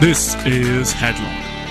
This is Headlock.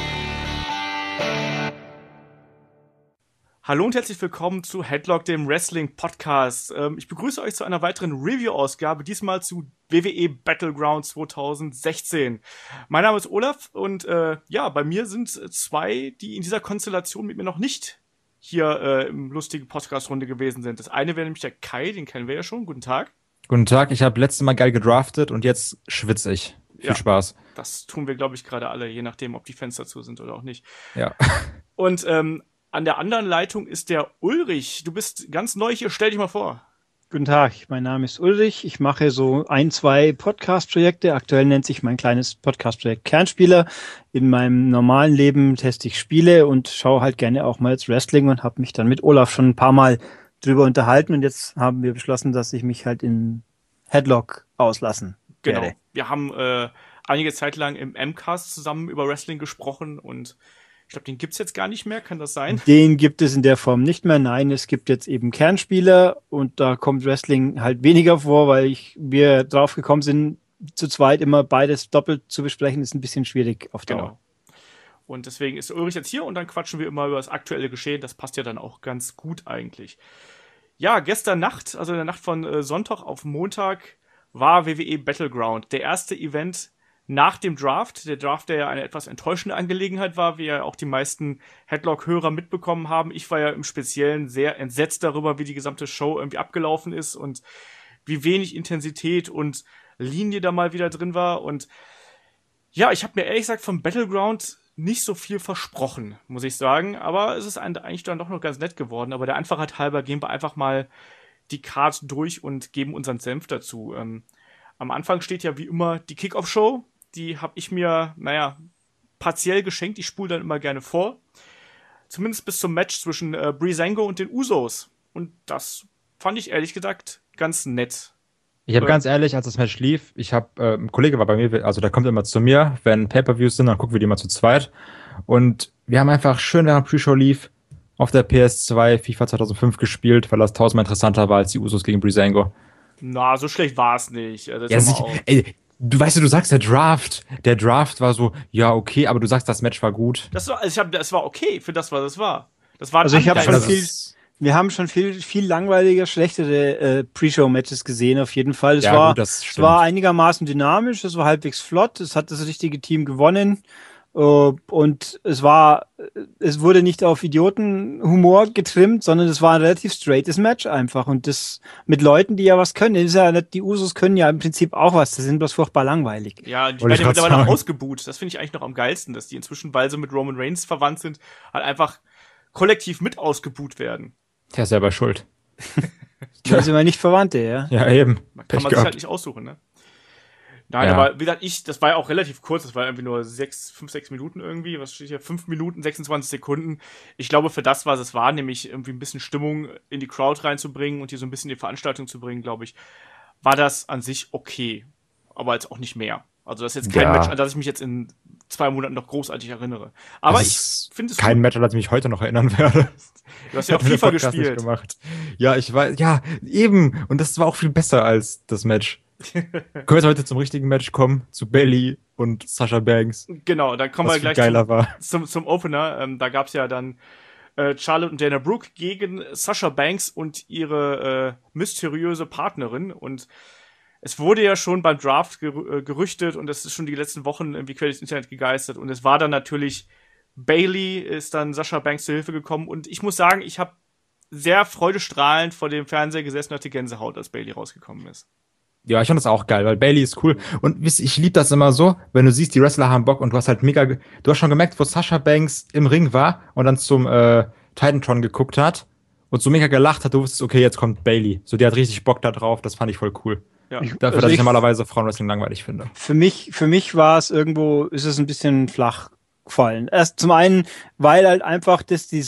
Hallo und herzlich willkommen zu Headlock, dem Wrestling-Podcast. Ich begrüße euch zu einer weiteren Review-Ausgabe, diesmal zu WWE Battleground 2016. Mein Name ist Olaf und bei mir sind zwei, die in dieser Konstellation mit mir noch nicht hier im lustigen Podcast-Runde gewesen sind. Das eine wäre nämlich der Kai, den kennen wir ja schon. Guten Tag. Guten Tag, ich habe letztes Mal geil gedraftet und jetzt schwitze ich. Viel Spaß. Das tun wir, glaube ich, gerade alle, je nachdem, ob die Fenster zu sind oder auch nicht. Ja. Und an der anderen Leitung ist der Ulrich. Du bist ganz neu hier, stell dich mal vor. Guten Tag, mein Name ist Ulrich. Ich mache so 2 Podcast-Projekte. Aktuell nennt sich mein kleines Podcast-Projekt Kernspieler. In meinem normalen Leben teste ich Spiele und schaue halt gerne auch mal jetzt Wrestling und habe mich dann mit Olaf schon ein paar Mal drüber unterhalten. Und jetzt haben wir beschlossen, dass ich mich halt in Headlock auslassen Genau. werde. Wir haben einige Zeit lang im M-Cast zusammen über Wrestling gesprochen und ich glaube, den gibt's jetzt gar nicht mehr, kann das sein? Den gibt es in der Form nicht mehr. Nein, es gibt jetzt eben Kernspieler und da kommt Wrestling halt weniger vor, weil wir drauf gekommen sind, zu zweit immer beides doppelt zu besprechen, ist ein bisschen schwierig auf Dauer. Genau. Und deswegen ist Ulrich jetzt hier und dann quatschen wir immer über das aktuelle Geschehen. Das passt ja dann auch ganz gut eigentlich. Ja, gestern Nacht, also in der Nacht von Sonntag auf Montag, war WWE Battleground. Der erste Event nach dem Draft. Der Draft, der ja eine etwas enttäuschende Angelegenheit war, wie ja auch die meisten Headlock-Hörer mitbekommen haben. Ich war ja im Speziellen sehr entsetzt darüber, wie die gesamte Show irgendwie abgelaufen ist und wie wenig Intensität und Linie da mal wieder drin war. Und ja, ich habe mir ehrlich gesagt vom Battleground nicht so viel versprochen, muss ich sagen. Aber es ist eigentlich dann doch noch ganz nett geworden. Aber der Einfachheit halber gehen wir einfach mal die Card durch und geben unseren Senf dazu. Am Anfang steht ja wie immer die Kickoff-Show. Die habe ich mir, partiell geschenkt. Ich spule dann immer gerne vor. Zumindest bis zum Match zwischen Breezango und den Usos. Und das fand ich ehrlich gesagt ganz nett. Ich habe ganz ehrlich, als das Match lief, ein Kollege war bei mir, also der kommt immer zu mir, wenn Pay-Per-Views sind, dann gucken wir die immer zu zweit. Und wir haben einfach schön, während Pre-Show lief, auf der PS2 FIFA 2005 gespielt, weil das tausendmal interessanter war als die Usos gegen Breezango. Na, so schlecht war es nicht. Du sagst der Draft war so, ja, okay, aber du sagst, das Match war gut. Das war okay für das, was es war. Wir haben schon viel langweiliger, schlechtere Pre-Show-Matches gesehen, auf jeden Fall. Es war einigermaßen dynamisch, es war halbwegs flott, es hat das richtige Team gewonnen. Und es wurde nicht auf Idiotenhumor getrimmt, sondern es war ein relativ straightes Match einfach. Und das mit Leuten, die ja was können. Das ist ja nicht, die Usos können ja im Prinzip auch was. Das sind bloß furchtbar langweilig. Ja, die werden ja mittlerweile noch ausgebuht. Das finde ich eigentlich noch am geilsten, dass die inzwischen, weil sie mit Roman Reigns verwandt sind, halt einfach kollektiv mit ausgebuht werden. Der ist selber schuld. Da sind wir nicht Verwandte, ja? Ja, eben. Kann man sich halt nicht aussuchen, ne? Nein, ja. Aber wie gesagt, das war ja auch relativ kurz, das war irgendwie nur 5, 6 Minuten irgendwie, was steht hier, 5 Minuten, 26 Sekunden. Ich glaube, für das, was es war, nämlich irgendwie ein bisschen Stimmung in die Crowd reinzubringen und hier so ein bisschen in die Veranstaltung zu bringen, glaube ich, war das an sich okay. Aber jetzt auch nicht mehr. Also das ist jetzt kein Match, an das ich mich jetzt in 2 Monaten noch großartig erinnere. Aber ich finde es kein Match, an das ich mich heute noch erinnern werde. Du hast ja auch FIFA gespielt. Gemacht. Ja, ich weiß, ja, eben. Und das war auch viel besser als das Match. Können wir jetzt heute zum richtigen Match kommen, zu Bayley und Sasha Banks. Genau, dann kommen wir gleich zum Opener. Da gab's ja dann Charlotte und Dana Brooke gegen Sasha Banks und ihre mysteriöse Partnerin. Und es wurde ja schon beim Draft gerüchtet und das ist schon die letzten Wochen irgendwie quer durchs Internet gegeistert. Und es war dann natürlich, Bayley ist dann Sasha Banks zur Hilfe gekommen. Und ich muss sagen, ich habe sehr freudestrahlend vor dem Fernseher gesessen und hatte Gänsehaut, als Bayley rausgekommen ist. Ja, ich fand das auch geil, weil Bayley ist cool. Und ich lieb das immer so, wenn du siehst, die Wrestler haben Bock und du hast halt du hast schon gemerkt, wo Sasha Banks im Ring war und dann zum Titantron geguckt hat und so mega gelacht hat, du wusstest, okay, jetzt kommt Bayley. So, die hat richtig Bock da drauf, das fand ich voll cool. Ja. Dafür, dass ich normalerweise Frauenwrestling langweilig finde. Für mich war es irgendwo, ist es ein bisschen flach gefallen. Erst zum einen, weil halt einfach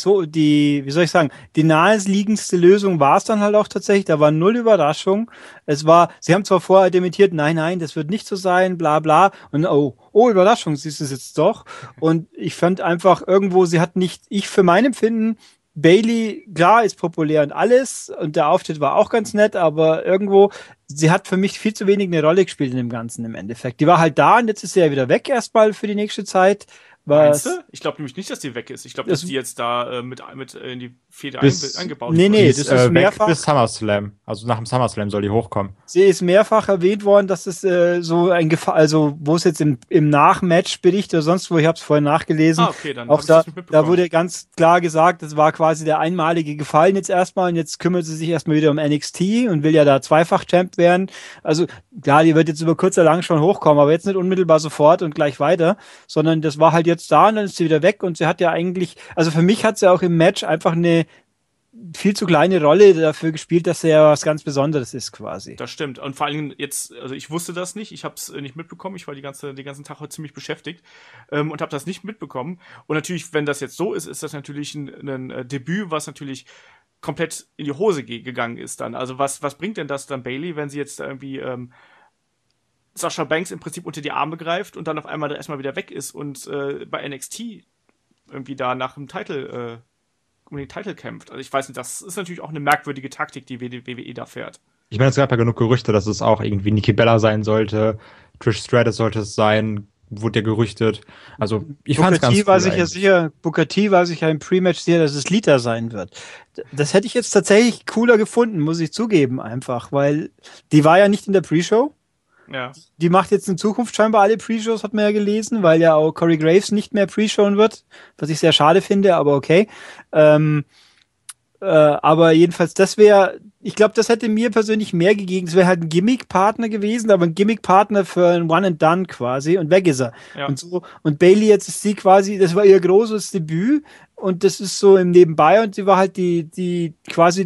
die naheliegendste Lösung war es dann halt auch tatsächlich. Da war null Überraschung. Sie haben zwar vorher dementiert, nein, das wird nicht so sein, bla bla. Und Überraschung, siehst du es jetzt doch. Und ich fand einfach irgendwo, ich für mein Empfinden Bayley, klar, ist populär und alles und der Auftritt war auch ganz nett, aber irgendwo, sie hat für mich viel zu wenig eine Rolle gespielt in dem Ganzen im Endeffekt. Die war halt da und jetzt ist sie ja wieder weg erstmal für die nächste Zeit. Meinst du? Ich glaube nämlich nicht, dass die weg ist. Ich glaube, dass die jetzt da mit in die Fehde eingebaut wird. Nee, das ist mehrfach. Bis SummerSlam. Also nach dem SummerSlam soll die hochkommen. Sie ist mehrfach erwähnt worden, dass es so ein also wo es jetzt im Nachmatch-Bericht oder sonst wo, ich habe es vorhin nachgelesen, okay, dann auch da wurde ganz klar gesagt, das war quasi der einmalige Gefallen jetzt erstmal und jetzt kümmert sie sich erstmal wieder um NXT und will ja da Zweifach-Champ werden. Also klar, die wird jetzt über kurz oder lang schon hochkommen, aber jetzt nicht unmittelbar sofort und gleich weiter, sondern das war halt jetzt da und dann ist sie wieder weg und sie hat ja eigentlich, also für mich hat sie auch im Match einfach eine viel zu kleine Rolle dafür gespielt, dass er ja was ganz Besonderes ist quasi. Das stimmt. Und vor allem jetzt, also ich wusste das nicht, ich habe es nicht mitbekommen, ich war den ganzen Tag heute ziemlich beschäftigt und habe das nicht mitbekommen. Und natürlich, wenn das jetzt so ist, ist das natürlich ein Debüt, was natürlich komplett in die Hose gegangen ist dann. Also was bringt denn das dann Bayley, wenn sie jetzt irgendwie Sasha Banks im Prinzip unter die Arme greift und dann auf einmal erstmal wieder weg ist und bei NXT irgendwie da nach dem Titel um den Titel kämpft. Also ich weiß nicht, das ist natürlich auch eine merkwürdige Taktik, die WWE da fährt. Ich meine, es gab ja genug Gerüchte, dass es auch irgendwie Nikki Bella sein sollte, Trish Stratus sollte es sein, wurde ja gerüchtet. Also ich fand es ganz cool. Booker T war sich ja im Pre-Match sicher, dass es Lita sein wird. Das hätte ich jetzt tatsächlich cooler gefunden, muss ich zugeben einfach, weil die war ja nicht in der Pre-Show. Ja. Die macht jetzt in Zukunft scheinbar alle Pre-Shows, hat man ja gelesen, weil ja auch Corey Graves nicht mehr Pre-Showen wird, was ich sehr schade finde, aber okay. Aber jedenfalls, ich glaube, das hätte mir persönlich mehr gegeben. Es wäre halt ein Gimmick-Partner gewesen, aber ein Gimmick-Partner für ein One-and-Done quasi und weg ist er. Ja. Und Bayley jetzt ist sie quasi, das war ihr großes Debüt und das ist so im Nebenbei und sie war halt die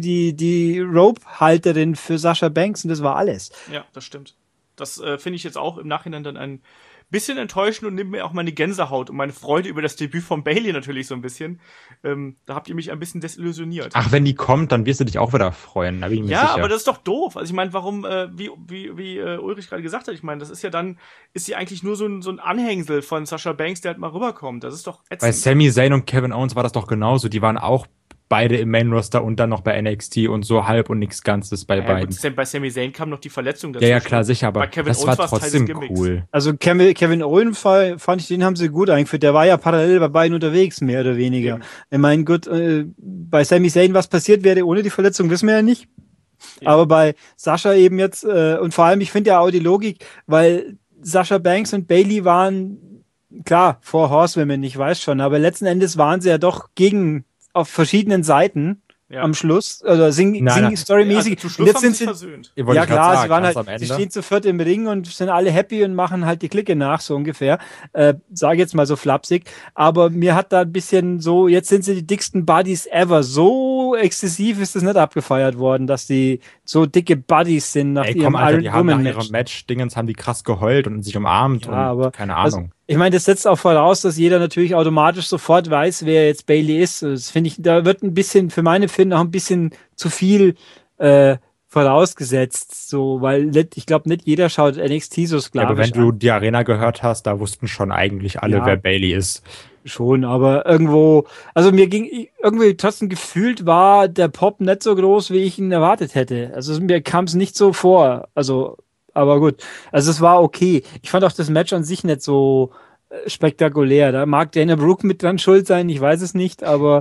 Rope-Halterin für Sasha Banks und das war alles. Ja, das stimmt. Das finde ich jetzt auch im Nachhinein dann ein bisschen enttäuschend und nimmt mir auch meine Gänsehaut und meine Freude über das Debüt von Bayley natürlich so ein bisschen. Da habt ihr mich ein bisschen desillusioniert. Ach, wenn die kommt, dann wirst du dich auch wieder freuen. Da bin ich mir sicher. Aber das ist doch doof. Also ich meine, warum, wie Ulrich gerade gesagt hat, ich meine, das ist ja dann, ist sie eigentlich nur so ein Anhängsel von Sasha Banks, der halt mal rüberkommt. Das ist doch ätzend. Bei Sami Zayn und Kevin Owens war das doch genauso. Die waren auch beide im Main-Roster und dann noch bei NXT und so halb und nichts Ganzes bei beiden. Gut, bei Sami Zayn kam noch die Verletzung dazu. Ja, klar, sicher, aber das war trotzdem cool. Also Kevin Owens fand ich, den haben sie gut eingeführt. Der war ja parallel bei beiden unterwegs, mehr oder weniger. Ja. Ich meine, gut, bei Sami Zayn, was passiert wäre ohne die Verletzung, wissen wir ja nicht. Ja. Aber bei Sascha eben jetzt, und vor allem, ich finde ja auch die Logik, weil Sasha Banks und Bayley waren, klar, Four Horsewomen, ich weiß schon, aber letzten Endes waren sie ja doch auf verschiedenen Seiten am Schluss, oder storymäßig. Zum Schluss haben sie versöhnt. Ja klar, sie waren halt, sie stehen zu viert im Ring und sind alle happy und machen halt die Clique nach, so ungefähr. Sage jetzt mal so flapsig. Aber mir hat da ein bisschen so, jetzt sind sie die dicksten Buddies ever. So exzessiv ist das nicht abgefeiert worden, dass die so dicke Buddies sind nach ihrem Iron Woman Match. Nach ihrem Match-Dingens haben die krass geheult und sich umarmt und aber, keine Ahnung. Also, ich meine, das setzt auch voraus, dass jeder natürlich automatisch sofort weiß, wer jetzt Bayley ist. Das finde ich, da wird ein bisschen, für meine Empfinden, auch ein bisschen zu viel vorausgesetzt, so, weil ich glaube, nicht jeder schaut NXT so sklavisch an. Ja, aber wenn du die Arena gehört hast, da wussten schon eigentlich alle, wer Bayley ist. Schon, aber irgendwo, also mir ging irgendwie trotzdem gefühlt war der Pop nicht so groß, wie ich ihn erwartet hätte. Also mir kam es nicht so vor, also aber gut, also es war okay. Ich fand auch das Match an sich nicht so spektakulär. Da mag Dana Brooke mit dran schuld sein, ich weiß es nicht, aber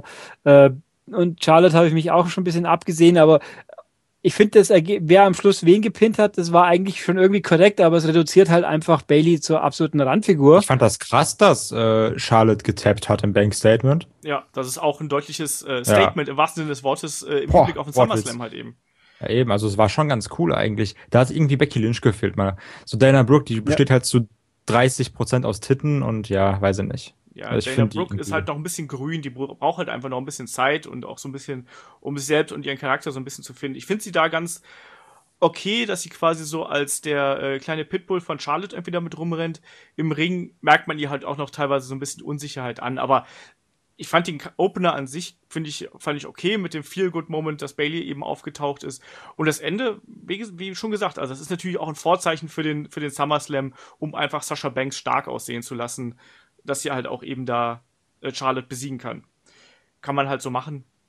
und Charlotte habe ich mich auch schon ein bisschen abgesehen, aber ich finde, wer am Schluss wen gepinnt hat, das war eigentlich schon irgendwie korrekt, aber es reduziert halt einfach Bayley zur absoluten Randfigur. Ich fand das krass, dass Charlotte getappt hat im Bank-Statement. Ja, das ist auch ein deutliches Statement im wahrsten Sinne des Wortes im Hinblick auf den SummerSlam halt eben. Ja, eben, also es war schon ganz cool eigentlich. Da hat irgendwie Becky Lynch gefehlt mal. So Dana Brooke, die besteht halt zu 30% aus Titten und ja, weiß ich nicht. Ja, also Dana Brooke ist halt noch ein bisschen grün, die braucht halt einfach noch ein bisschen Zeit und auch so ein bisschen, um sich selbst und ihren Charakter so ein bisschen zu finden. Ich finde sie da ganz okay, dass sie quasi so als der kleine Pitbull von Charlotte irgendwie da mit rumrennt. Im Ring merkt man ihr halt auch noch teilweise so ein bisschen Unsicherheit an, aber ich fand den Opener an sich, fand ich okay mit dem Feel-Good-Moment, dass Bayley eben aufgetaucht ist. Und das Ende, wie schon gesagt, also das ist natürlich auch ein Vorzeichen für den SummerSlam, um einfach Sasha Banks stark aussehen zu lassen, dass sie halt auch eben da Charlotte besiegen kann. Kann man halt so machen.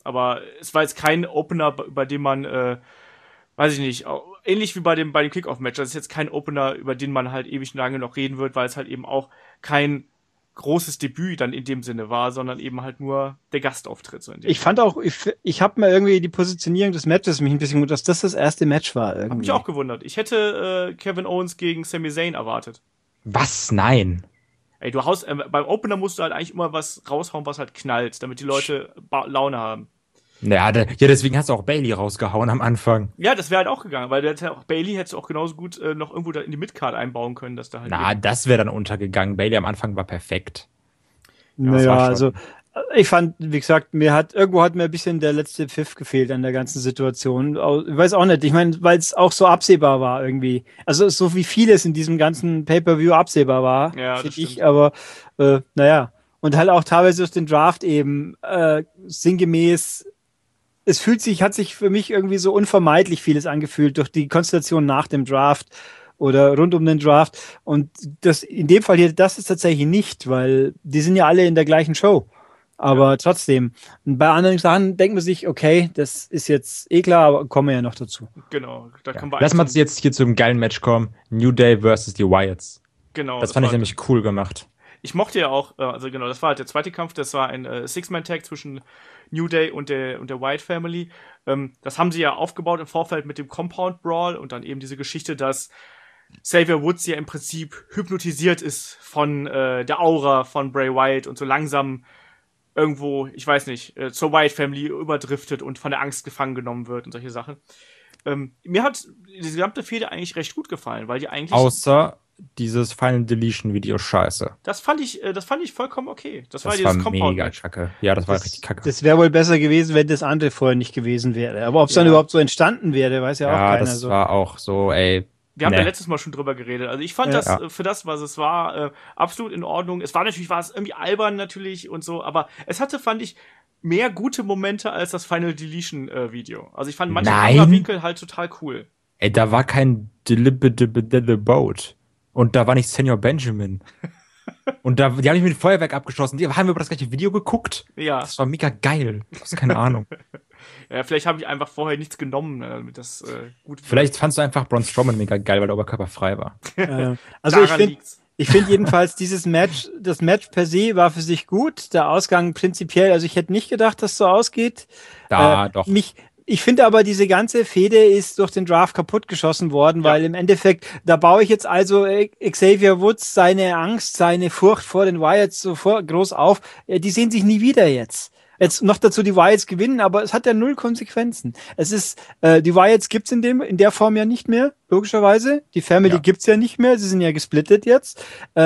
Aber es war jetzt kein Opener, bei dem man, weiß ich nicht, ähnlich wie bei dem Kickoff-Match. Das ist jetzt kein Opener, über den man halt ewig lange noch reden wird, weil es halt eben auch kein großes Debüt dann in dem Sinne war, sondern eben halt nur der Gastauftritt. So ich fand auch, ich habe mir irgendwie die Positionierung des Matches mich ein bisschen gewundert, dass das erste Match war. Irgendwie. Hab mich auch gewundert. Ich hätte Kevin Owens gegen Sami Zayn erwartet. Was? Nein. Ey, du haust, beim Opener musst du halt eigentlich immer was raushauen, was halt knallt, damit die Leute Laune haben. Ja, deswegen hast du auch Bayley rausgehauen am Anfang. Ja, das wäre halt auch gegangen, weil Bayley hättest du auch genauso gut noch irgendwo da in die Midcard einbauen können, dass da halt. Das wäre dann untergegangen. Bayley am Anfang war perfekt. Ja, naja, also ich fand, wie gesagt, irgendwo hat mir ein bisschen der letzte Pfiff gefehlt an der ganzen Situation. Ich weiß auch nicht, ich meine, weil es auch so absehbar war irgendwie. Also so wie vieles in diesem ganzen Pay-Per-View absehbar war, ja, finde ich, aber naja. Und halt auch teilweise durch den Draft eben sinngemäß hat sich für mich irgendwie so unvermeidlich vieles angefühlt durch die Konstellation nach dem Draft oder rund um den Draft. Und das in dem Fall hier, das ist tatsächlich nicht, weil die sind ja alle in der gleichen Show. Aber trotzdem, bei anderen Sachen denkt man sich, okay, das ist jetzt klar, aber kommen wir ja noch dazu. Genau. Da kommen wir Lass mal jetzt hier zu einem geilen Match kommen. New Day versus die Wyatts. Genau. Das fand ich nämlich cool gemacht. Ich mochte ja auch, also genau, das war halt der zweite Kampf, das war ein Six-Man-Tag zwischen New Day und der Wyatt Family. Das haben sie ja aufgebaut im Vorfeld mit dem Compound Brawl und dann eben diese Geschichte, dass Xavier Woods ja im Prinzip hypnotisiert ist von der Aura von Bray Wyatt und so langsam irgendwo, ich weiß nicht, zur Wyatt Family überdriftet und von der Angst gefangen genommen wird und solche Sachen. Mir hat diese gesamte Fehde eigentlich recht gut gefallen, weil die eigentlich... Außer dieses Final Deletion Video scheiße. Das fand ich vollkommen okay. Das war mega kacke. Ja, das war richtig kacke. Das wäre wohl besser gewesen, wenn das andere vorher nicht gewesen wäre. Aber ob es dann überhaupt so entstanden wäre, weiß ja auch keiner. Ja, das war auch so, ey. Wir haben ja letztes Mal schon drüber geredet. Also ich fand das, für das, was es war, absolut in Ordnung. Es war irgendwie albern natürlich und so, aber es hatte, fand ich, mehr gute Momente als das Final Deletion Video. Also ich fand manche Kamerawinkel halt total cool. Ey, da war kein Deliberate Boat. Und da war nicht Senior Benjamin. Und die haben mich mit Feuerwerk abgeschossen. Die haben über das gleiche Video geguckt. Ja. Das war mega geil. Du hast keine Ahnung. Ja, vielleicht habe ich einfach vorher nichts genommen, damit das gut wird. Vielleicht fandst du einfach Braun Strowman mega geil, weil der Oberkörper frei war. Also ich finde jedenfalls das Match per se war für sich gut. Der Ausgang prinzipiell, also ich hätte nicht gedacht, dass so ausgeht. Doch. Ich finde aber, diese ganze Fehde ist durch den Draft kaputtgeschossen worden, weil im Endeffekt, da baue ich jetzt also Xavier Woods seine Angst, seine Furcht vor den Wyatts so groß auf. Die sehen sich nie wieder jetzt. Jetzt noch dazu die Wyatts gewinnen, aber es hat ja null Konsequenzen. Es ist, die Wyatts gibt's in der Form ja nicht mehr, logischerweise. Die Family gibt's ja nicht mehr, sie sind ja gesplittet jetzt.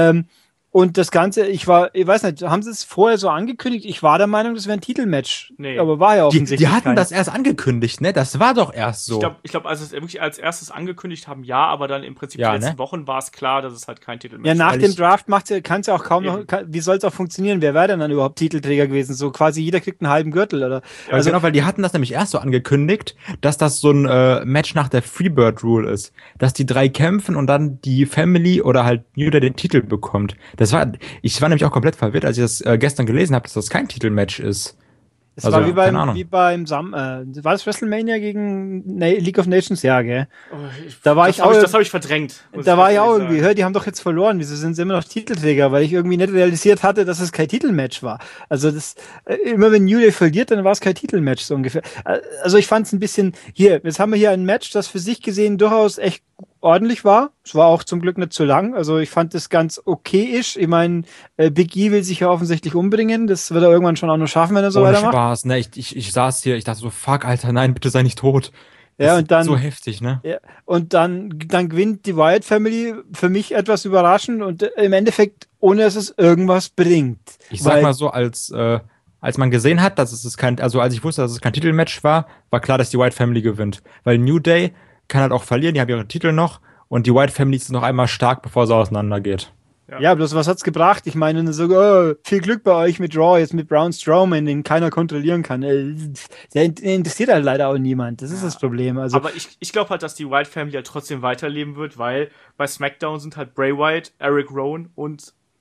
Und das Ganze, ich weiß nicht, haben sie es vorher so angekündigt? Ich war der Meinung, das wäre ein Titelmatch. Nee. Aber war ja offensichtlich Die hatten das erst angekündigt, ne? Das war doch erst so. Ich glaube, als es wirklich als erstes angekündigt haben, aber dann im Prinzip die letzten Wochen war es klar, dass es halt kein Titelmatch ist. Ja, nach dem Draft kann es ja auch kaum noch, wie soll es auch funktionieren? Wer wäre denn dann überhaupt Titelträger gewesen? So quasi jeder kriegt einen halben Gürtel, oder? Ja, also genau, weil die hatten das nämlich erst so angekündigt, dass das so ein Match nach der Freebird Rule ist. Dass die 3 kämpfen und dann die Family oder halt New Day den Titel bekommt. Ich war nämlich auch komplett verwirrt, als ich das gestern gelesen habe, dass das kein Titelmatch ist. Es war wie beim war das WrestleMania gegen League of Nations? Ja, gell? Das habe ich verdrängt. Da war ich auch irgendwie, die haben doch jetzt verloren. Wieso sind sie immer noch Titelträger? Weil ich irgendwie nicht realisiert hatte, dass es kein Titelmatch war. Also immer wenn New Day verliert, dann war es kein Titelmatch, so ungefähr. Also ich fand es ein bisschen, jetzt haben wir hier ein Match, das für sich gesehen durchaus echt ordentlich war. Es war auch zum Glück nicht zu lang. Also ich fand das ganz okay-isch. Ich meine, Big E will sich ja offensichtlich umbringen. Das wird er irgendwann schon auch noch schaffen, wenn er so weitermacht. Spaß, ne? Ich saß hier, ich dachte so, fuck, Alter, nein, bitte sei nicht tot. Ja, und dann, so heftig, ne? Ja, und dann gewinnt die Wyatt Family für mich etwas überraschend und im Endeffekt, ohne dass es irgendwas bringt. Ich sag mal so, als man gesehen hat, dass als ich wusste, dass es kein Titelmatch war klar, dass die Wyatt Family gewinnt. Weil New Day kann halt auch verlieren, die haben ihre Titel noch und die Wyatt Family ist noch einmal stark, bevor sie auseinandergeht. Ja, bloß was hat's gebracht? Ich meine, so, viel Glück bei euch mit Raw, jetzt mit Braun Strowman, den keiner kontrollieren kann. Der interessiert halt leider auch niemand. Das ist das Problem. Also, aber ich glaube halt, dass die Wyatt Family halt trotzdem weiterleben wird, weil bei SmackDown sind halt Bray Wyatt, Eric Rowan und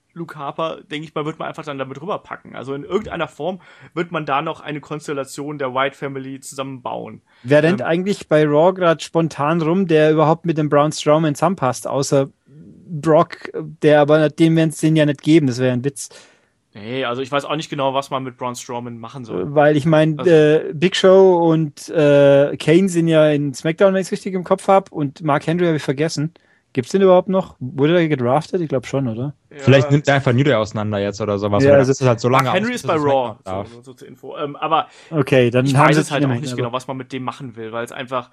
Luke Harper, denke ich mal, wird man einfach dann damit rüberpacken. Also in irgendeiner Form wird man da noch eine Konstellation der White Family zusammenbauen. Wer rennt eigentlich bei Raw gerade spontan rum, der überhaupt mit dem Braun Strowman zusammenpasst, außer Brock, der aber dem werden es den ja nicht geben, das wäre ein Witz. Nee, also ich weiß auch nicht genau, was man mit Braun Strowman machen soll. Weil ich meine, also, Big Show und Kane sind ja in SmackDown, wenn ich es richtig im Kopf habe, und Mark Henry habe ich vergessen. Gibt's den überhaupt noch? Wurde der gedraftet? Ich glaube schon, oder? Ja. Vielleicht nimmt er einfach New Day auseinander jetzt oder sowas. Ja, also das ist halt so lange Mark Henry ist bei Raw, so zur Info. Aber okay, dann ich haben weiß sie es halt auch nicht genau, was man mit dem machen will, weil es einfach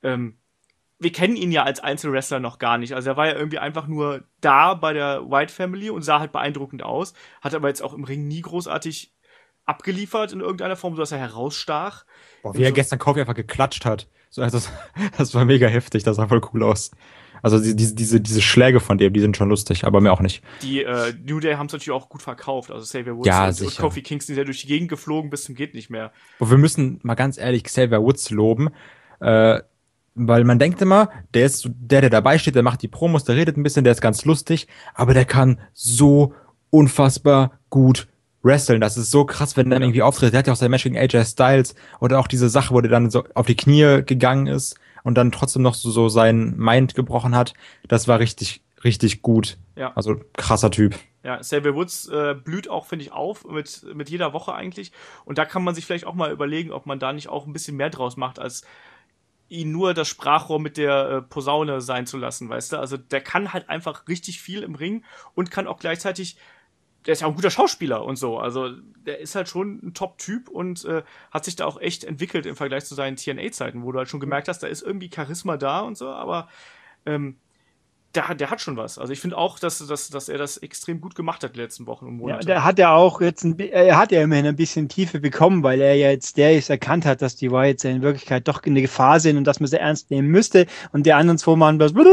wir kennen ihn ja als Einzelwrestler noch gar nicht. Also er war ja irgendwie einfach nur da bei der White Family und sah halt beeindruckend aus, hat aber jetzt auch im Ring nie großartig abgeliefert in irgendeiner Form, sodass er herausstach. Boah, wie er gestern Kofi einfach geklatscht hat. So, also, das war mega heftig, das sah voll cool aus. Also diese Schläge von dem, die sind schon lustig, aber mir auch nicht. Die New Day haben es natürlich auch gut verkauft. Also Xavier Woods ja, und Kofi Kingston sind ja durch die Gegend geflogen bis zum geht nicht mehr. Und wir müssen mal ganz ehrlich Xavier Woods loben, weil man denkt immer, der ist der dabei steht, der macht die Promos, der redet ein bisschen, der ist ganz lustig, aber der kann so unfassbar gut wresteln. Das ist so krass, wenn er dann irgendwie auftritt. Der hat ja auch sein Match gegen AJ Styles oder auch diese Sache, wo der dann so auf die Knie gegangen ist und dann trotzdem noch so sein Mind gebrochen hat. Das war richtig, richtig gut. Ja. Also krasser Typ. Ja, Xavier Woods blüht auch, finde ich, auf mit jeder Woche eigentlich. Und da kann man sich vielleicht auch mal überlegen, ob man da nicht auch ein bisschen mehr draus macht, als ihn nur das Sprachrohr mit der Posaune sein zu lassen, weißt du? Also der kann halt einfach richtig viel im Ring und kann auch gleichzeitig, der ist ja auch ein guter Schauspieler und so, also der ist halt schon ein Top-Typ und hat sich da auch echt entwickelt im Vergleich zu seinen TNA-Zeiten, wo du halt schon gemerkt hast, da ist irgendwie Charisma da und so, aber der hat schon was. Also ich finde auch, dass er das extrem gut gemacht hat die letzten Wochen und Monate. Ja, der hat ja auch jetzt er hat ja immerhin ein bisschen Tiefe bekommen, weil er ja jetzt erkannt hat, dass die Wyatts ja in Wirklichkeit doch in der Gefahr sind und dass man sie ernst nehmen müsste und die anderen zwei machen das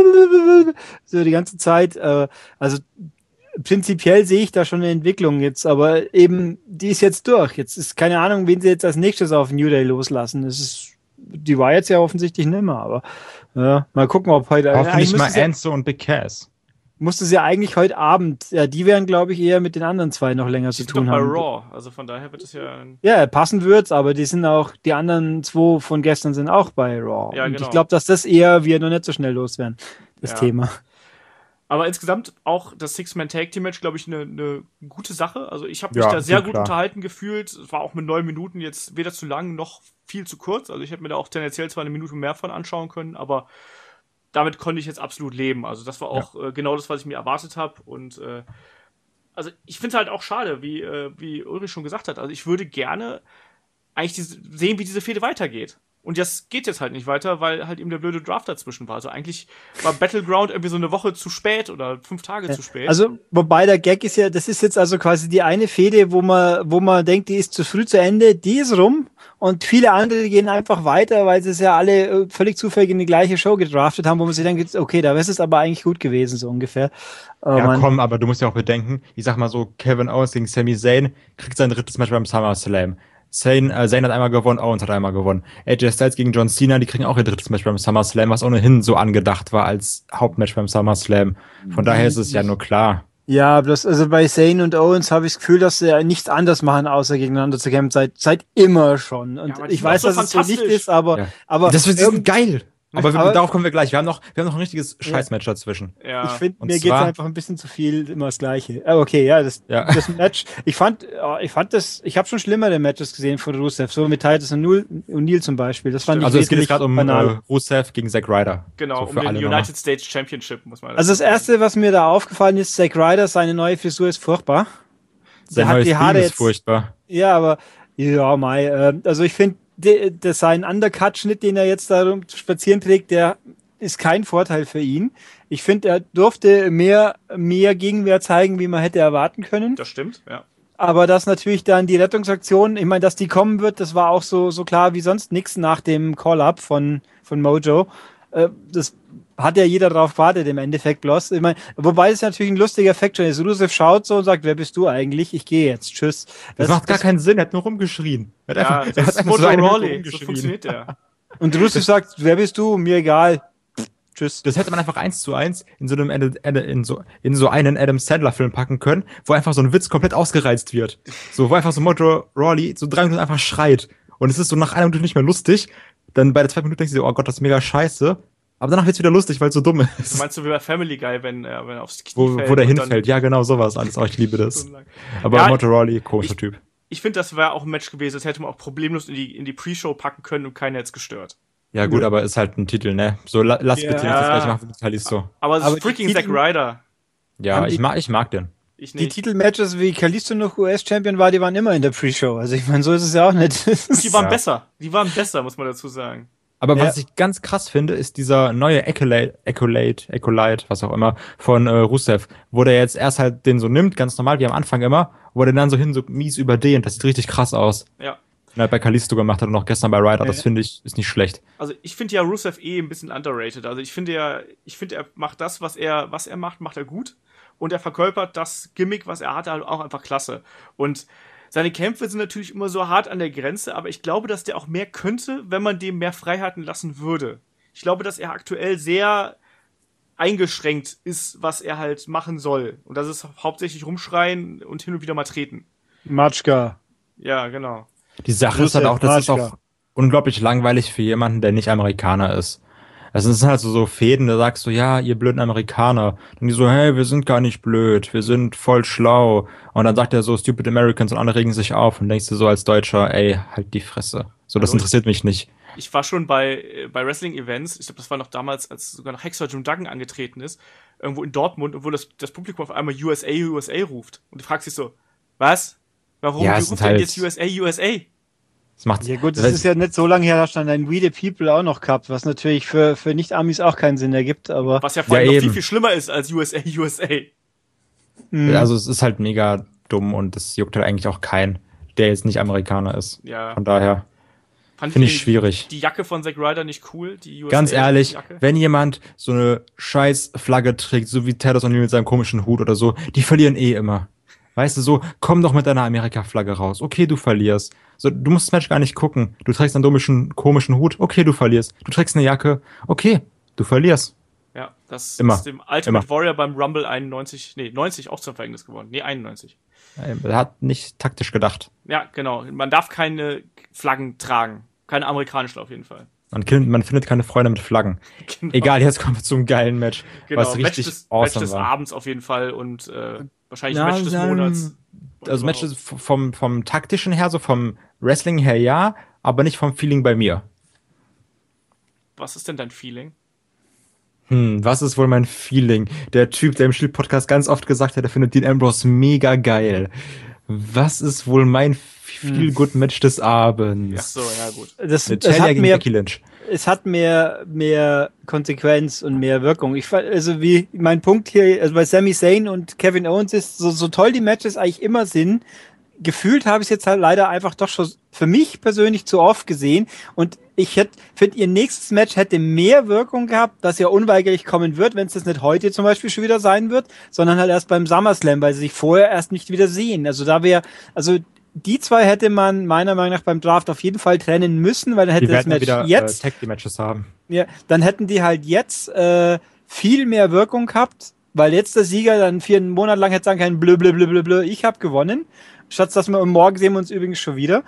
so die ganze Zeit. Also prinzipiell sehe ich da schon eine Entwicklung jetzt, aber eben, die ist jetzt durch. Jetzt ist keine Ahnung, wen sie jetzt als nächstes auf New Day loslassen. Das ist die Wyatts ja offensichtlich nicht mehr, aber ja, mal gucken, ob heute... Hoffentlich mal Enzo und Big Cass. Musste sie eigentlich heute Abend, ja, die werden, glaube ich, eher mit den anderen zwei noch länger zu tun haben. Bei Raw, also von daher wird es ja... Ja, passen wird's, aber die sind auch, die anderen zwei von gestern sind auch bei Raw. Ja, und genau. Ich glaube, dass das eher wir noch nicht so schnell loswerden, das Thema. Aber insgesamt auch das Six-Man-Tag-Team-Match, glaube ich, eine gute Sache. Also ich habe mich da sehr gut unterhalten gefühlt. Es war auch mit 9 Minuten jetzt weder zu lang noch viel zu kurz. Also ich hätte mir da auch tendenziell zwar eine Minute mehr von anschauen können, aber damit konnte ich jetzt absolut leben. Also das war auch genau das, was ich mir erwartet habe. Und also ich finde es halt auch schade, wie Ulrich schon gesagt hat. Also ich würde gerne eigentlich sehen, wie diese Fehde weitergeht. Und das geht jetzt halt nicht weiter, weil halt eben der blöde Draft dazwischen war. Also eigentlich war Battleground irgendwie so eine Woche zu spät oder 5 Tage zu spät. Also, wobei der Gag ist ja, das ist jetzt also quasi die eine Fehde, wo man denkt, die ist zu früh zu Ende, die ist rum und viele andere gehen einfach weiter, weil sie es ja alle völlig zufällig in die gleiche Show gedraftet haben, wo man sich denkt, okay, da wäre es aber eigentlich gut gewesen, so ungefähr. Komm, aber du musst ja auch bedenken, ich sag mal so, Kevin Owens gegen Sami Zayn kriegt sein 3. Match beim SummerSlam. Zayn hat einmal gewonnen, Owens hat einmal gewonnen. AJ Styles gegen John Cena, die kriegen auch ihr 3. Match beim SummerSlam, was ohnehin so angedacht war als Hauptmatch beim SummerSlam. Von daher ist es ja nur klar. Ja, bloß, also bei Zayn und Owens habe ich das Gefühl, dass sie nichts anderes machen, außer gegeneinander zu kämpfen, seit immer schon. Und ich weiß, dass es so nicht ist, aber das wird geil. Aber darauf kommen wir gleich. Wir haben noch ein richtiges Scheißmatch dazwischen. Ja. Ich finde, mir geht's einfach ein bisschen zu viel immer das Gleiche. Okay, das Match. Ich habe schon schlimmere Matches gesehen von Rusev, so mit Titus und O'Neil zum Beispiel. Das fand ich es geht jetzt gerade um Rusev gegen Zack Ryder. Genau, so um den United States Championship, muss man Also das Erste, was mir da aufgefallen ist, Zack Ryder, seine neue Frisur ist furchtbar. Sein neues Team ist furchtbar. Ja, aber also ich finde, sein Undercut-Schnitt, den er jetzt da spazieren trägt, der ist kein Vorteil für ihn. Ich finde, er durfte mehr Gegenwehr zeigen, wie man hätte erwarten können. Das stimmt, ja. Aber dass natürlich dann die Rettungsaktion, ich meine, dass die kommen wird, das war auch so klar wie sonst nichts nach dem Call-Up von Mojo. Das hat ja jeder drauf gewartet im Endeffekt bloß. Ich meine, wobei es natürlich ein lustiger Effekt schon ist. Rusev schaut so und sagt, wer bist du eigentlich? Ich gehe jetzt, tschüss. Das macht gar keinen Sinn, er hat nur rumgeschrien. Er hat einfach so funktioniert der. Und Rusev sagt, wer bist du? Mir egal. Tschüss. Das hätte man einfach 1:1 in so einem in so einen Adam Sandler-Film packen können, wo einfach so ein Witz komplett ausgereizt wird. So, wo einfach so Mojo Rawley so 3 Minuten einfach schreit. Und es ist so nach 1 Minute nicht mehr lustig. Dann bei der 2 Minuten denkst du dir, oh Gott, das ist mega scheiße. Aber danach wird's wieder lustig, weil es so dumm ist. Meinst du wie bei Family Guy, wenn er aufs Knie fällt? Wo der hinfällt. Ja, genau, sowas alles. Oh, ich liebe das. Aber ja, Mojo Rawley, komischer Typ. Ich finde, das wäre auch ein Match gewesen. Das hätte man auch problemlos in die Pre-Show packen können und keiner hätte es gestört. Ja, gut, aber ist halt ein Titel, ne? So, lass bitte nicht das gleich machen wie Kalisto. Aber freaking Zack Ryder. Ja, ich mag den. Ich nicht. Die Titelmatches, wie Kalisto noch US-Champion war, die waren immer in der Pre-Show. Also ich meine, so ist es ja auch nicht. Die waren besser. Die waren besser, muss man dazu sagen. Aber was ich ganz krass finde, ist dieser neue Accolade, was auch immer, von Rusev, wo der jetzt erst halt den so nimmt, ganz normal, wie am Anfang immer, wo der dann so mies überdehnt. Das sieht richtig krass aus. Ja. Und halt bei Kalisto gemacht hat und auch gestern bei Ryder, das finde ich, ist nicht schlecht. Also ich finde ja Rusev ein bisschen underrated. Also ich finde, er macht das, was er macht er gut. Und er verkörpert das Gimmick, was er hatte, halt auch einfach klasse. Und seine Kämpfe sind natürlich immer so hart an der Grenze, aber ich glaube, dass der auch mehr könnte, wenn man dem mehr Freiheiten lassen würde. Ich glaube, dass er aktuell sehr eingeschränkt ist, was er halt machen soll. Und das ist hauptsächlich rumschreien und hin und wieder mal treten. Matschka. Ja, genau. Die Sache ist halt auch, das ist auch unglaublich langweilig für jemanden, der nicht Amerikaner ist. Also es sind halt so Fäden, da sagst du, ja, ihr blöden Amerikaner. Und die so, hey, wir sind gar nicht blöd, wir sind voll schlau. Und dann sagt er so, stupid Americans, und alle regen sich auf. Und denkst du so als Deutscher, ey, halt die Fresse. So, das interessiert mich nicht. Ich war schon bei Wrestling-Events, ich glaube, das war noch damals, als sogar noch Hacksaw Jim Duggan angetreten ist, irgendwo in Dortmund, obwohl das Publikum auf einmal USA, USA ruft. Und du fragst dich so, was? Warum ruft denn jetzt USA, USA? Das macht ja gut, das ist ja nicht so lange her, da stand ein We the People auch noch gehabt, was natürlich für Nicht-Amis auch keinen Sinn ergibt, aber. Was ja vor allem noch viel, viel schlimmer ist als USA, USA. Also es ist halt mega dumm und das juckt halt eigentlich auch keinen, der jetzt nicht Amerikaner ist. Ja. Von daher finde ich schwierig. Die Jacke von Zack Ryder nicht cool, die USA. Ganz ehrlich, wenn jemand so eine scheiß Flagge trägt, so wie Titus O'Neil mit seinem komischen Hut oder so, die verlieren immer. Weißt du, so, komm doch mit deiner Amerika-Flagge raus. Okay, du verlierst. So, du musst das Match gar nicht gucken. Du trägst einen komischen Hut. Okay, du verlierst. Du trägst eine Jacke. Okay, du verlierst. Ja, das ist dem Ultimate Warrior beim Rumble 90 auch zum Verhängnis geworden. 91. Er hat nicht taktisch gedacht. Ja, genau. Man darf keine Flaggen tragen. Keine amerikanischen auf jeden Fall. Man findet keine Freunde mit Flaggen. Genau. Egal, jetzt kommen wir zum geilen Match. Genau, was richtig Match des Abends auf jeden Fall und wahrscheinlich Match des Monats. Also Match vom taktischen her, so vom Wrestling her ja, aber nicht vom Feeling bei mir. Was ist denn dein Feeling? Was ist wohl mein Feeling? Der Typ, der im Shield-Podcast ganz oft gesagt hat, er findet Dean Ambrose mega geil. Was ist wohl mein Feel-Good-Match des Abends? Ach so, ja gut. Es hat mehr Konsequenz und mehr Wirkung. Mein Punkt hier, also bei Sami Zayn und Kevin Owens ist, so toll die Matches eigentlich immer sind, gefühlt habe ich es jetzt halt leider einfach doch schon für mich persönlich zu oft gesehen und ich finde, ihr nächstes Match hätte mehr Wirkung gehabt, das ja unweigerlich kommen wird, wenn es das nicht heute zum Beispiel schon wieder sein wird, sondern halt erst beim SummerSlam, weil sie sich vorher erst nicht wieder sehen. Die zwei hätte man meiner Meinung nach beim Draft auf jeden Fall trennen müssen, weil dann hätte das Match jetzt Tag-Team-Matches haben. Ja, dann hätten die halt jetzt viel mehr Wirkung gehabt, weil jetzt der Sieger dann 4 Monate lang hätte sagen können, blö, blö, blö, blö, blö, ich habe gewonnen. Statt dass wir morgen sehen wir uns übrigens schon wieder.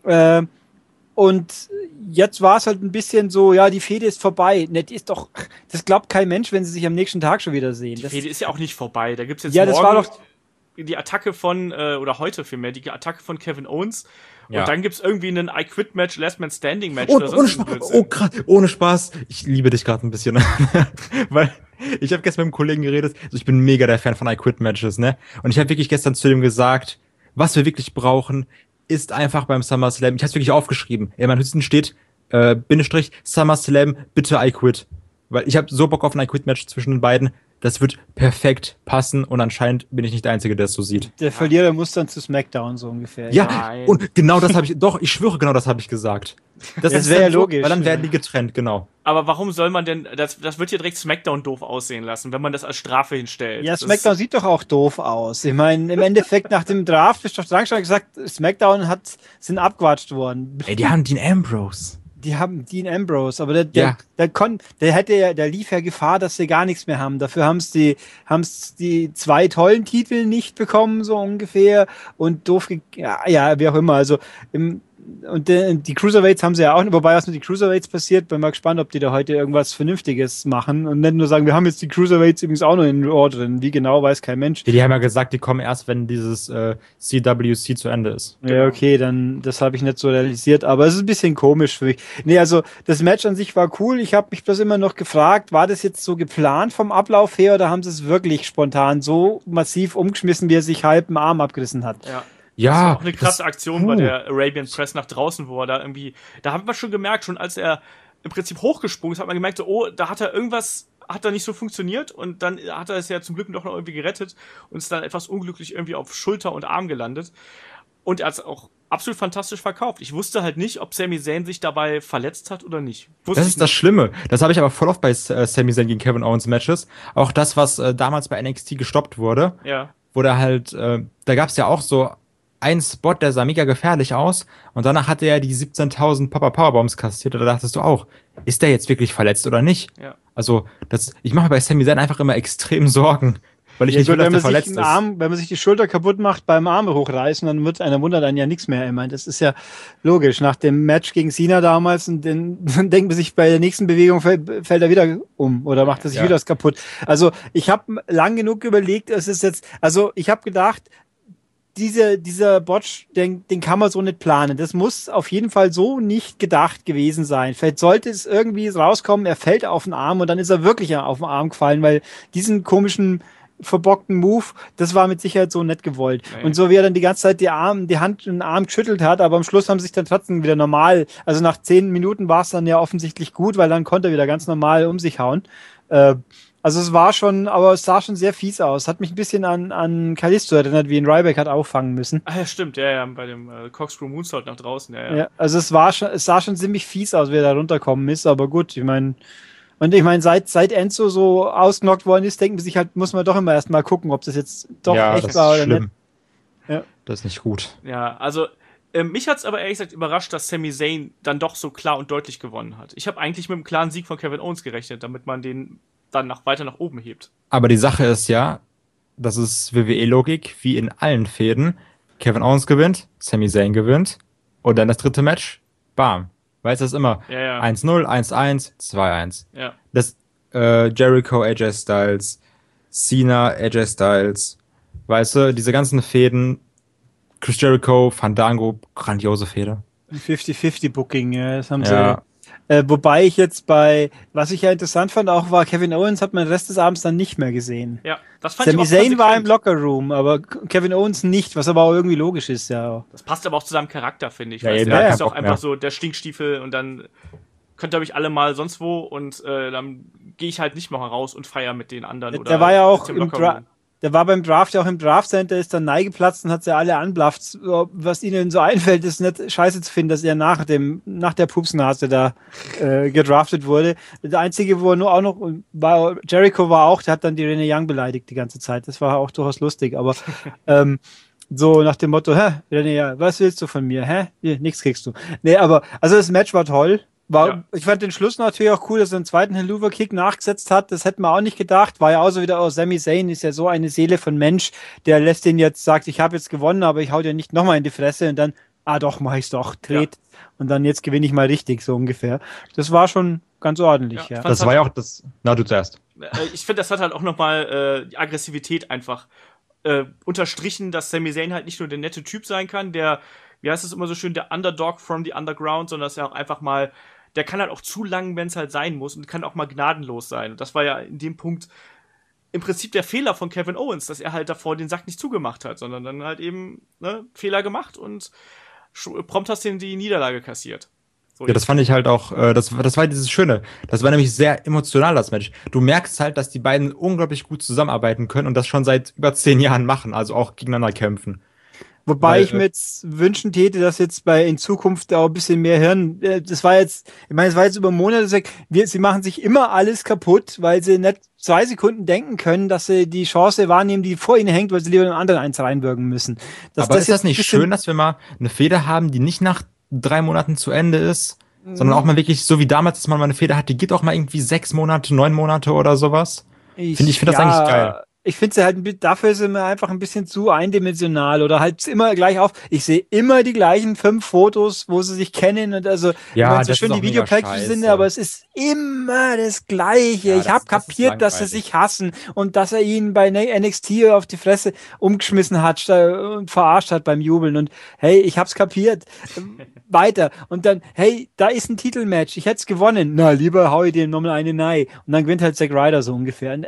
Und jetzt war es halt ein bisschen so, ja, die Fehde ist vorbei. Das glaubt kein Mensch, wenn sie sich am nächsten Tag schon wieder sehen. Die Fehde ist ja auch nicht vorbei. Da gibt's jetzt morgen das war doch die Attacke von, oder heute vielmehr, die Attacke von Kevin Owens. Ja. Und dann gibt's irgendwie einen I Quit Match, Last Man Standing Match oder sonst ohne Spaß. Ich liebe dich gerade ein bisschen. Weil ich habe gestern mit einem Kollegen geredet, also ich bin mega der Fan von I Quit Matches, ne? Und ich habe wirklich gestern zu dem gesagt, was wir wirklich brauchen, ist einfach beim SummerSlam, ich habe es wirklich aufgeschrieben, in meinen Hüsten steht, Bindestrich, SummerSlam, bitte I Quit. Weil ich habe so Bock auf ein I Quit Match zwischen den beiden, das wird perfekt passen und anscheinend bin ich nicht der Einzige, der es so sieht. Der Verlierer muss dann zu SmackDown so ungefähr. Ja, nein. Und genau das habe ich schwöre, genau das habe ich gesagt. Das wäre ja logisch. Weil dann werden die getrennt, genau. Aber warum soll man denn, das wird ja direkt SmackDown doof aussehen lassen, wenn man das als Strafe hinstellt. Ja, SmackDown sieht doch auch doof aus. Ich meine, im Endeffekt nach dem Draft ist doch schon gesagt, SmackDown sind abgewatscht worden. Ey, die haben Dean Ambrose. Die haben Dean Ambrose, aber der lief ja Gefahr, dass sie gar nichts mehr haben. Dafür haben's die 2 tollen Titel nicht bekommen, so ungefähr, und doof, wie auch immer. Also die Cruiserweights haben sie ja auch, wobei was mit den Cruiserweights passiert, bin mal gespannt, ob die da heute irgendwas Vernünftiges machen und nicht nur sagen, wir haben jetzt die Cruiserweights übrigens auch noch in Raw drin. Wie genau, weiß kein Mensch. Die haben ja gesagt, die kommen erst, wenn dieses CWC zu Ende ist. Ja, okay, dann, das habe ich nicht so realisiert, aber es ist ein bisschen komisch für mich. Nee, also das Match an sich war cool. Ich habe mich bloß immer noch gefragt, war das jetzt so geplant vom Ablauf her oder haben sie es wirklich spontan so massiv umgeschmissen, wie er sich halb den Arm abgerissen hat? Ja. Ja, das war auch eine krasse Aktion bei der Arabian Press nach draußen, wo er da irgendwie, da haben wir schon gemerkt, schon als er im Prinzip hochgesprungen ist, hat man gemerkt, oh, da hat da nicht so funktioniert und dann hat er es ja zum Glück doch noch irgendwie gerettet und ist dann etwas unglücklich irgendwie auf Schulter und Arm gelandet. Und er hat es auch absolut fantastisch verkauft. Ich wusste halt nicht, ob Sami Zayn sich dabei verletzt hat oder nicht. Das ist das Schlimme. Das habe ich aber voll oft bei Sami Zayn gegen Kevin Owens Matches. Auch das, was damals bei NXT gestoppt wurde. Ja. Wo da halt, da gab es ja auch so einen Spot, der sah mega gefährlich aus und danach hatte er die 17.000 Powerbombs kassiert und da dachtest du auch, ist der jetzt wirklich verletzt oder nicht? Ja. Also, ich mache mir bei Sami Zayn einfach immer extrem Sorgen, weil ich nicht will, dass der verletzt ist. Wenn man sich die Schulter kaputt macht beim Arm hochreißen, dann wundert einen ja nichts mehr. Ich meine, das ist ja logisch. Nach dem Match gegen Cena damals und dann denkt man sich, bei der nächsten Bewegung fällt er wieder um oder macht er sich wieder das kaputt. Also, ich habe lang genug überlegt, ich habe gedacht, dieser Botch, den kann man so nicht planen. Das muss auf jeden Fall so nicht gedacht gewesen sein. Vielleicht sollte es irgendwie rauskommen, er fällt auf den Arm und dann ist er wirklich auf den Arm gefallen, weil diesen komischen verbockten Move, das war mit Sicherheit so nicht gewollt. Nee. Und so wie er dann die ganze Zeit die Hand und den Arm geschüttelt hat, aber am Schluss haben sie sich dann trotzdem wieder normal, also nach 10 Minuten war es dann ja offensichtlich gut, weil dann konnte er wieder ganz normal um sich hauen. Also es sah schon sehr fies aus. Hat mich ein bisschen an Kalisto erinnert, wie ihn Ryback hat auffangen müssen. Ah ja, stimmt, ja, bei dem Corkscrew Moonsault nach draußen, ja. Also es sah schon ziemlich fies aus, wie er da runterkommen ist, aber gut, ich meine, seit Enzo so ausgenockt worden ist, denken sie sich halt, muss man doch immer erst mal gucken, ob das jetzt doch echt war oder schlimm. Nicht. Ja. Das ist nicht gut. Ja, also mich hat's aber ehrlich gesagt überrascht, dass Sami Zayn dann doch so klar und deutlich gewonnen hat. Ich habe eigentlich mit einem klaren Sieg von Kevin Owens gerechnet, damit man den dann weiter nach oben hebt. Aber die Sache ist ja, das ist WWE-Logik, wie in allen Fäden. Kevin Owens gewinnt, Sami Zayn gewinnt und dann das dritte Match, bam. Weißt du, das ist immer 1-0, 1-1, 2-1. Ja. Das Jericho, AJ Styles, Cena, AJ Styles, weißt du, diese ganzen Fäden, Chris Jericho, Fandango, grandiose Fäde. 50-50 Booking, ja, das haben sie. Wobei ich jetzt was ich ja interessant fand, auch war, Kevin Owens hat man den Rest des Abends dann nicht mehr gesehen. Ja, das fand Sami Zayn war im Lockerroom, aber Kevin Owens nicht, was aber auch irgendwie logisch ist, ja. Das passt aber auch zu seinem Charakter, finde ich. Ja, er ist auch einfach so der Stinkstiefel und dann könnt ihr euch alle mal sonst wo und dann gehe ich halt nicht mal raus und feier mit den anderen. Der war ja auch der war beim Draft ja auch im Draft Center, ist dann neigeplatzt und hat sie alle anblafft. Was ihnen so einfällt, ist nicht scheiße zu finden, dass er nach der Pupsnase da gedraftet wurde. Der einzige, wo er nur auch noch war, Jericho war auch, der hat dann die Renee Young beleidigt die ganze Zeit. Das war auch durchaus lustig, aber so nach dem Motto, Renee, was willst du von mir? Nichts kriegst du. Nee, aber also das Match war toll. Ich fand den Schluss natürlich auch cool, dass er einen zweiten Helluva-Kick nachgesetzt hat. Das hätten wir auch nicht gedacht. War ja auch so wieder, Sami Zayn ist ja so eine Seele von Mensch, der lässt den jetzt, sagt, ich habe jetzt gewonnen, aber ich hau dir nicht nochmal in die Fresse und dann, doch, mach ich's doch, dreht. Ja. Und dann jetzt gewinne ich mal richtig, so ungefähr. Das war schon ganz ordentlich, ja. Das war ja auch das, du zuerst. Ich finde, das hat halt auch nochmal die Aggressivität einfach unterstrichen, dass Sami Zayn halt nicht nur der nette Typ sein kann, der, wie heißt es immer so schön, der Underdog from the Underground, sondern dass er auch einfach mal, der kann halt auch zu lang, wenn es halt sein muss und kann auch mal gnadenlos sein. Und das war ja in dem Punkt im Prinzip der Fehler von Kevin Owens, dass er halt davor den Sack nicht zugemacht hat, sondern dann halt eben Fehler gemacht und prompt hast du die Niederlage kassiert. So, ja, das fand ich halt auch, das war dieses Schöne. Das war nämlich sehr emotional, das Match. Du merkst halt, dass die beiden unglaublich gut zusammenarbeiten können und das schon seit über 10 Jahren machen, also auch gegeneinander kämpfen. Wobei ich mir jetzt wünschen täte, dass jetzt in Zukunft auch ein bisschen mehr Hirn, es war jetzt über Monate, sie machen sich immer alles kaputt, weil sie nicht 2 Sekunden denken können, dass sie die Chance wahrnehmen, die vor ihnen hängt, weil sie lieber einem anderen eins reinwirken müssen. Aber ist das nicht schön, dass wir mal eine Fehde haben, die nicht nach 3 Monaten zu Ende ist? sondern auch mal wirklich, so wie damals, dass man mal eine Fehde hat, die geht auch mal irgendwie 6 Monate, 9 Monate oder sowas. Ich finde das eigentlich geil. Ich finde sie halt, dafür ist sie mir einfach ein bisschen zu eindimensional oder halt immer gleich auf. Ich sehe immer die gleichen 5 Fotos, wo sie sich kennen und also, ja, so schön die Videopackages sind, aber es ist immer das Gleiche. Ich habe kapiert, dass sie sich hassen und dass er ihn bei NXT auf die Fresse umgeschmissen hat und verarscht hat beim Jubeln und hey, ich hab's kapiert. Weiter. Und dann, hey, da ist ein Titelmatch. Ich hätte es gewonnen. Na, lieber hau ich dem nochmal eine Nei. Und dann gewinnt halt Zack Ryder so ungefähr.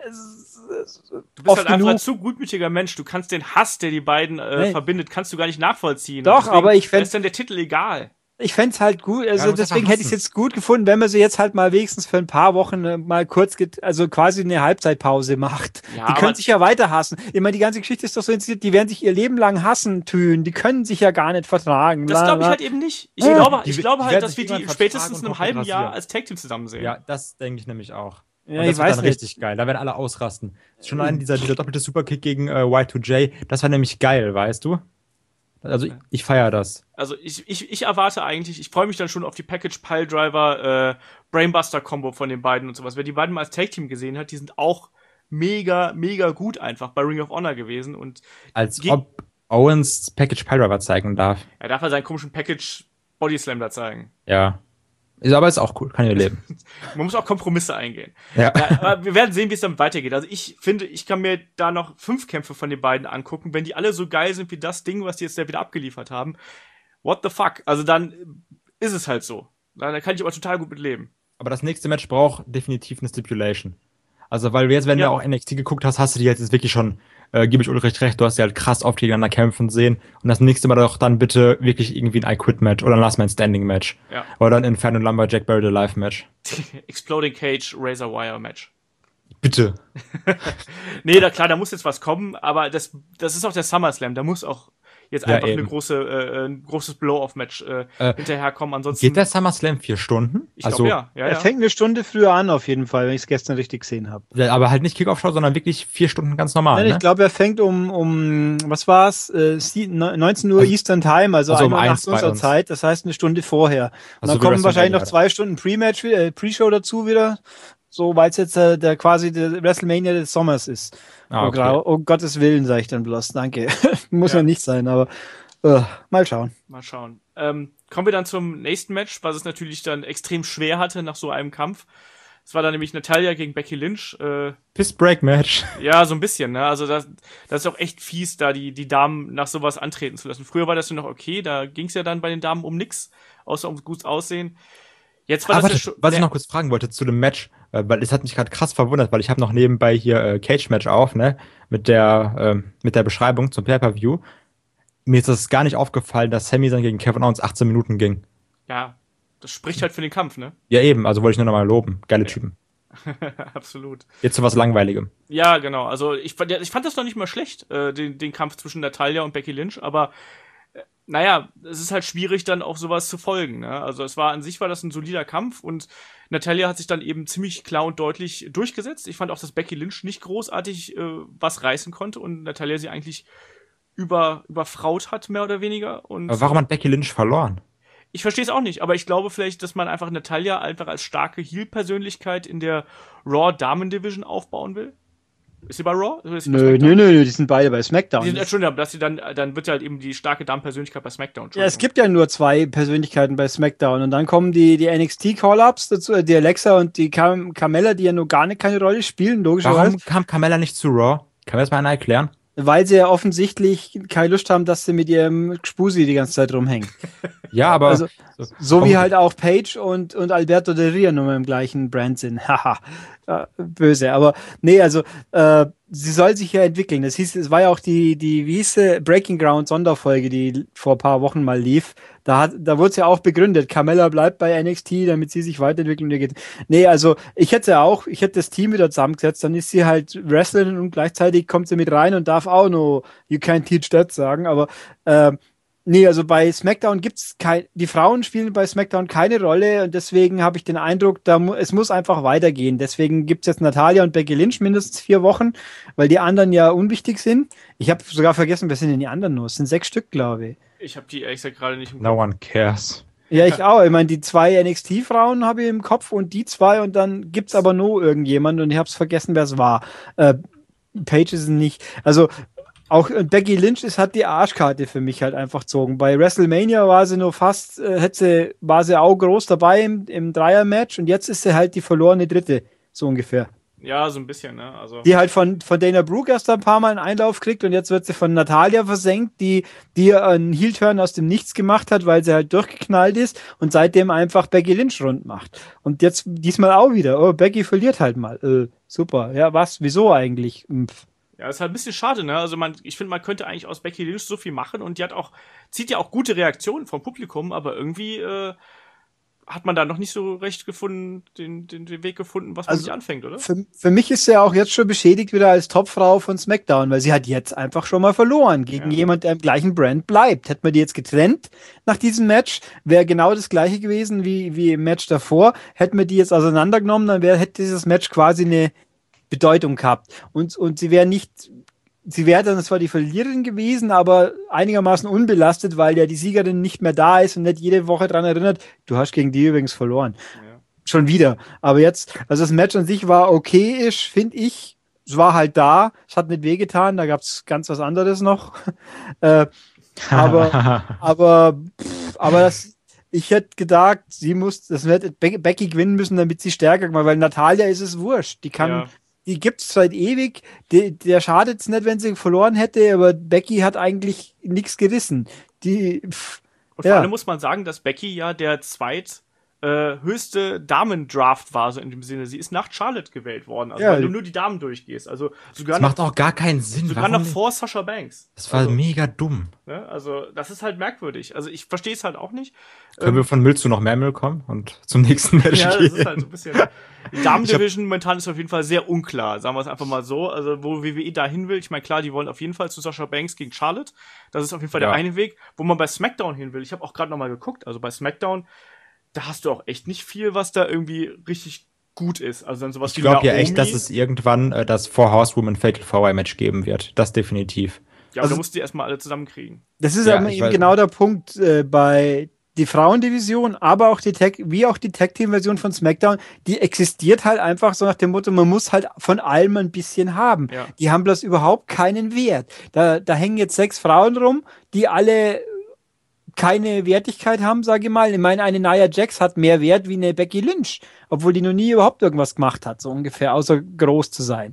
Du bist halt einfach ein zu gutmütiger Mensch. Du kannst den Hass, der die beiden verbindet, kannst du gar nicht nachvollziehen. Doch, aber ich fände... ist dann der Titel egal. Ich fände es halt gut, also deswegen hätte ich es jetzt gut gefunden, wenn man sie jetzt halt mal wenigstens für ein paar Wochen mal kurz, also quasi eine Halbzeitpause macht. Ja, die können sich ja weiter hassen. Immer die ganze Geschichte ist doch so inszeniert, die werden sich ihr Leben lang hassen tun. Die können sich ja gar nicht vertragen. Das glaube ich halt eben nicht. Ich glaube halt, dass wir die spätestens in einem halben Jahr als Tag-Team zusammen sehen. Ja, das denke ich nämlich auch. Ja, das wird dann richtig geil. Da werden alle ausrasten. Schon allein dieser doppelte Superkick gegen Y2J, das war nämlich geil, weißt du? Also ich feiere das. Also ich erwarte eigentlich, ich freue mich dann schon auf die Package Piledriver Brainbuster Combo von den beiden und sowas. Wer die beiden mal als Tag Team gesehen hat, die sind auch mega, mega gut einfach bei Ring of Honor gewesen und als ob Owens Package Piledriver zeigen darf. Er darf halt seinen komischen Package Body Slam da zeigen. Ja. Aber ist auch cool, kann ja leben. Man muss auch Kompromisse eingehen. Ja. Aber wir werden sehen, wie es damit weitergeht. Also ich finde, ich kann mir da noch 5 Kämpfe von den beiden angucken. Wenn die alle so geil sind wie das Ding, was die jetzt da wieder abgeliefert haben, what the fuck? Also dann ist es halt so. Da kann ich aber total gut mit leben. Aber das nächste Match braucht definitiv eine Stipulation. Also, weil jetzt, wenn du auch NXT geguckt hast, hast du die jetzt wirklich schon, gebe ich Ulrich recht, du hast die halt krass oft gegeneinander kämpfen sehen. Und das nächste Mal doch dann bitte wirklich irgendwie ein I-Quit-Match oder ein Last-Man-Standing-Match. Ja. Oder ein Inferno Lumberjack Buried Alive-Match. Exploding Cage Razor Wire-Match. Bitte. Nee, da muss jetzt was kommen, aber das ist auch der SummerSlam, da muss auch jetzt einfach ein großes Blow-Off-Match hinterherkommen. Ansonsten geht der SummerSlam 4 Stunden? Ich glaube, ja. Er fängt eine Stunde früher an, auf jeden Fall, wenn ich es gestern richtig gesehen habe. Aber halt nicht Kickoff-Show, sondern wirklich 4 Stunden ganz normal. Nein, ne? Ich glaube, er fängt um was war's? 19 Uhr Eastern Time, also um 1 Uhr unserer Zeit, das heißt eine Stunde vorher. Und dann kommen wahrscheinlich noch 2 Stunden Pre-Show dazu wieder. So, weil es jetzt der WrestleMania des Sommers ist. Okay. Oh Gottes Willen, sage ich dann bloß. Danke. Muss ja nicht sein, aber mal schauen. Mal schauen. Kommen wir dann zum nächsten Match, was es natürlich dann extrem schwer hatte nach so einem Kampf. Es war dann nämlich Natalya gegen Becky Lynch. Piss-Break-Match. Ja, so ein bisschen, ne? Also das ist auch echt fies, da die Damen nach sowas antreten zu lassen. Früher war das ja noch okay, da ging es ja dann bei den Damen um nix, außer ums gutes Aussehen. Jetzt war das ja schon, was ich noch kurz fragen wollte zu dem Match, weil es hat mich gerade krass verwundert, weil ich habe noch nebenbei hier Cage-Match auf, ne, mit der Beschreibung zum Pay-Per-View. Mir ist das gar nicht aufgefallen, dass Sami dann gegen Kevin Owens 18 Minuten ging. Ja, das spricht halt für den Kampf, ne? Ja eben, also wollte ich nur nochmal loben. Geile Typen. Absolut. Jetzt zu was Langweiligem. Ja, genau, also ich fand das noch nicht mal schlecht, den Kampf zwischen Natalya und Becky Lynch, aber naja, es ist halt schwierig, dann auch sowas zu folgen, ne? Also an sich war das ein solider Kampf und Natalya hat sich dann eben ziemlich klar und deutlich durchgesetzt. Ich fand auch, dass Becky Lynch nicht großartig was reißen konnte und Natalya sie eigentlich überfraut hat, mehr oder weniger. Und aber warum hat Becky Lynch verloren? Ich verstehe es auch nicht, aber ich glaube vielleicht, dass man einfach Natalya einfach als starke Heel-Persönlichkeit in der Raw-Damen-Division aufbauen will. Ist sie bei Raw? Nö, die sind beide bei SmackDown. Die sind schon, dass sie dann wird ja halt eben die starke Damen-Persönlichkeit bei SmackDown. Ja, es gibt ja nur 2 Persönlichkeiten bei SmackDown und dann kommen die NXT-Call-Ups dazu, die Alexa und die Carmella, die ja nur gar keine Rolle spielen, logischerweise. Warum kam Carmella nicht zu Raw? Kann mir das mal einer erklären? Weil sie ja offensichtlich keine Lust haben, dass sie mit ihrem Spusi die ganze Zeit rumhängen. Ja, aber also, so wie halt auch Paige und Alberto Del Rio nur im gleichen Brand sind. Haha, böse. Aber nee, also sie soll sich ja entwickeln. Es war ja auch die wie hieß sie, Breaking Ground Sonderfolge, die vor ein paar Wochen mal lief. Da wurde es ja auch begründet, Carmella bleibt bei NXT, damit sie sich weiterentwickeln. Nee, also ich hätte das Team wieder zusammengesetzt, dann ist sie halt Wrestlerin und gleichzeitig kommt sie mit rein und darf auch noch You can't teach that sagen, aber nee, also bei SmackDown gibt's die Frauen spielen bei SmackDown keine Rolle und deswegen habe ich den Eindruck, es muss einfach weitergehen. Deswegen gibt's jetzt Natalya und Becky Lynch mindestens 4 Wochen, weil die anderen ja unwichtig sind. Ich habe sogar vergessen, wer sind denn die anderen nur? Es sind 6 Stück, glaube ich. Ich habe die ehrlich gesagt gerade nicht im Kopf. No one cares. Ja, ich auch. Ich meine, die 2 NXT-Frauen habe ich im Kopf und die 2 und dann gibt's aber nur irgendjemand und ich hab's vergessen, wer es war. Paige ist nicht. Also auch Becky Lynch hat die Arschkarte für mich halt einfach gezogen. Bei WrestleMania war sie nur fast, war sie auch groß dabei im Dreier-Match und jetzt ist sie halt die verlorene Dritte, so ungefähr. Ja, so ein bisschen, ne? Also die halt von Dana Brooke erst ein paar Mal einen Einlauf kriegt und jetzt wird sie von Natalia versenkt, die einen Heel-Turn aus dem Nichts gemacht hat, weil sie halt durchgeknallt ist und seitdem einfach Becky Lynch rund macht. Und jetzt diesmal auch wieder. Oh, Becky verliert halt mal. Super. Ja, was? Wieso eigentlich? Ja, ist halt ein bisschen schade, ne? Also ich finde, man könnte eigentlich aus Becky Lynch so viel machen und zieht ja auch gute Reaktionen vom Publikum, aber irgendwie hat man da noch nicht so recht gefunden, den Weg gefunden, was man sich anfängt, oder? Für mich ist sie ja auch jetzt schon beschädigt wieder als Topfrau von SmackDown, weil sie hat jetzt einfach schon mal verloren gegen jemand, der im gleichen Brand bleibt. Hätte man die jetzt getrennt nach diesem Match, wäre genau das gleiche gewesen wie im Match davor. Hätten wir die jetzt auseinandergenommen, dann hätte dieses Match quasi eine Bedeutung gehabt. Und sie wäre dann zwar die Verliererin gewesen, aber einigermaßen unbelastet, weil ja die Siegerin nicht mehr da ist und nicht jede Woche dran erinnert, du hast gegen die übrigens verloren. Ja. Schon wieder. Aber jetzt, also das Match an sich war okayisch, finde ich. Es war halt da, es hat nicht wehgetan, da gab es ganz was anderes noch. aber ich hätte gedacht, Becky gewinnen müssen, damit sie stärker gemacht, weil Natalia ist es wurscht. Die gibt's seit ewig. Der schadet's nicht, wenn sie verloren hätte, aber Becky hat eigentlich nichts gerissen. Und vor allem muss man sagen, dass Becky ja der höchste Damen-Draft war, so in dem Sinne. Sie ist nach Charlotte gewählt worden, also weil du nur die Damen durchgehst. Also das macht auch gar keinen Sinn. Sogar noch vor Sasha Banks. Das war mega dumm. Ne? Also das ist halt merkwürdig. Also ich verstehe es halt auch nicht. Können wir von Müll zu noch mehr Müll kommen und zum nächsten Match gehen? Ja, das ist halt so ein bisschen... Die Damen-Division momentan ist auf jeden Fall sehr unklar, sagen wir es einfach mal so. Also wo WWE da hin will, ich meine, klar, die wollen auf jeden Fall zu Sasha Banks gegen Charlotte. Das ist auf jeden Fall der eine Weg. Wo man bei SmackDown hin will, ich habe auch gerade nochmal geguckt, also bei SmackDown, da hast du auch echt nicht viel, was da irgendwie richtig gut ist. Also dann sowas ich glaube ja echt, dass es irgendwann das Four Horsewoman Fatal 4-Way-Match geben wird. Das definitiv. Ja, aber du musst die erstmal alle zusammenkriegen. Das ist aber eben genau der Punkt bei die Frauendivision, aber auch die Tag-Team-Version von SmackDown, die existiert halt einfach so nach dem Motto, man muss halt von allem ein bisschen haben. Ja. Die haben bloß überhaupt keinen Wert. Da hängen jetzt 6 Frauen rum, die alle keine Wertigkeit haben, sage ich mal. Ich meine, eine Nia Jax hat mehr Wert wie eine Becky Lynch, obwohl die noch nie überhaupt irgendwas gemacht hat, so ungefähr, außer groß zu sein.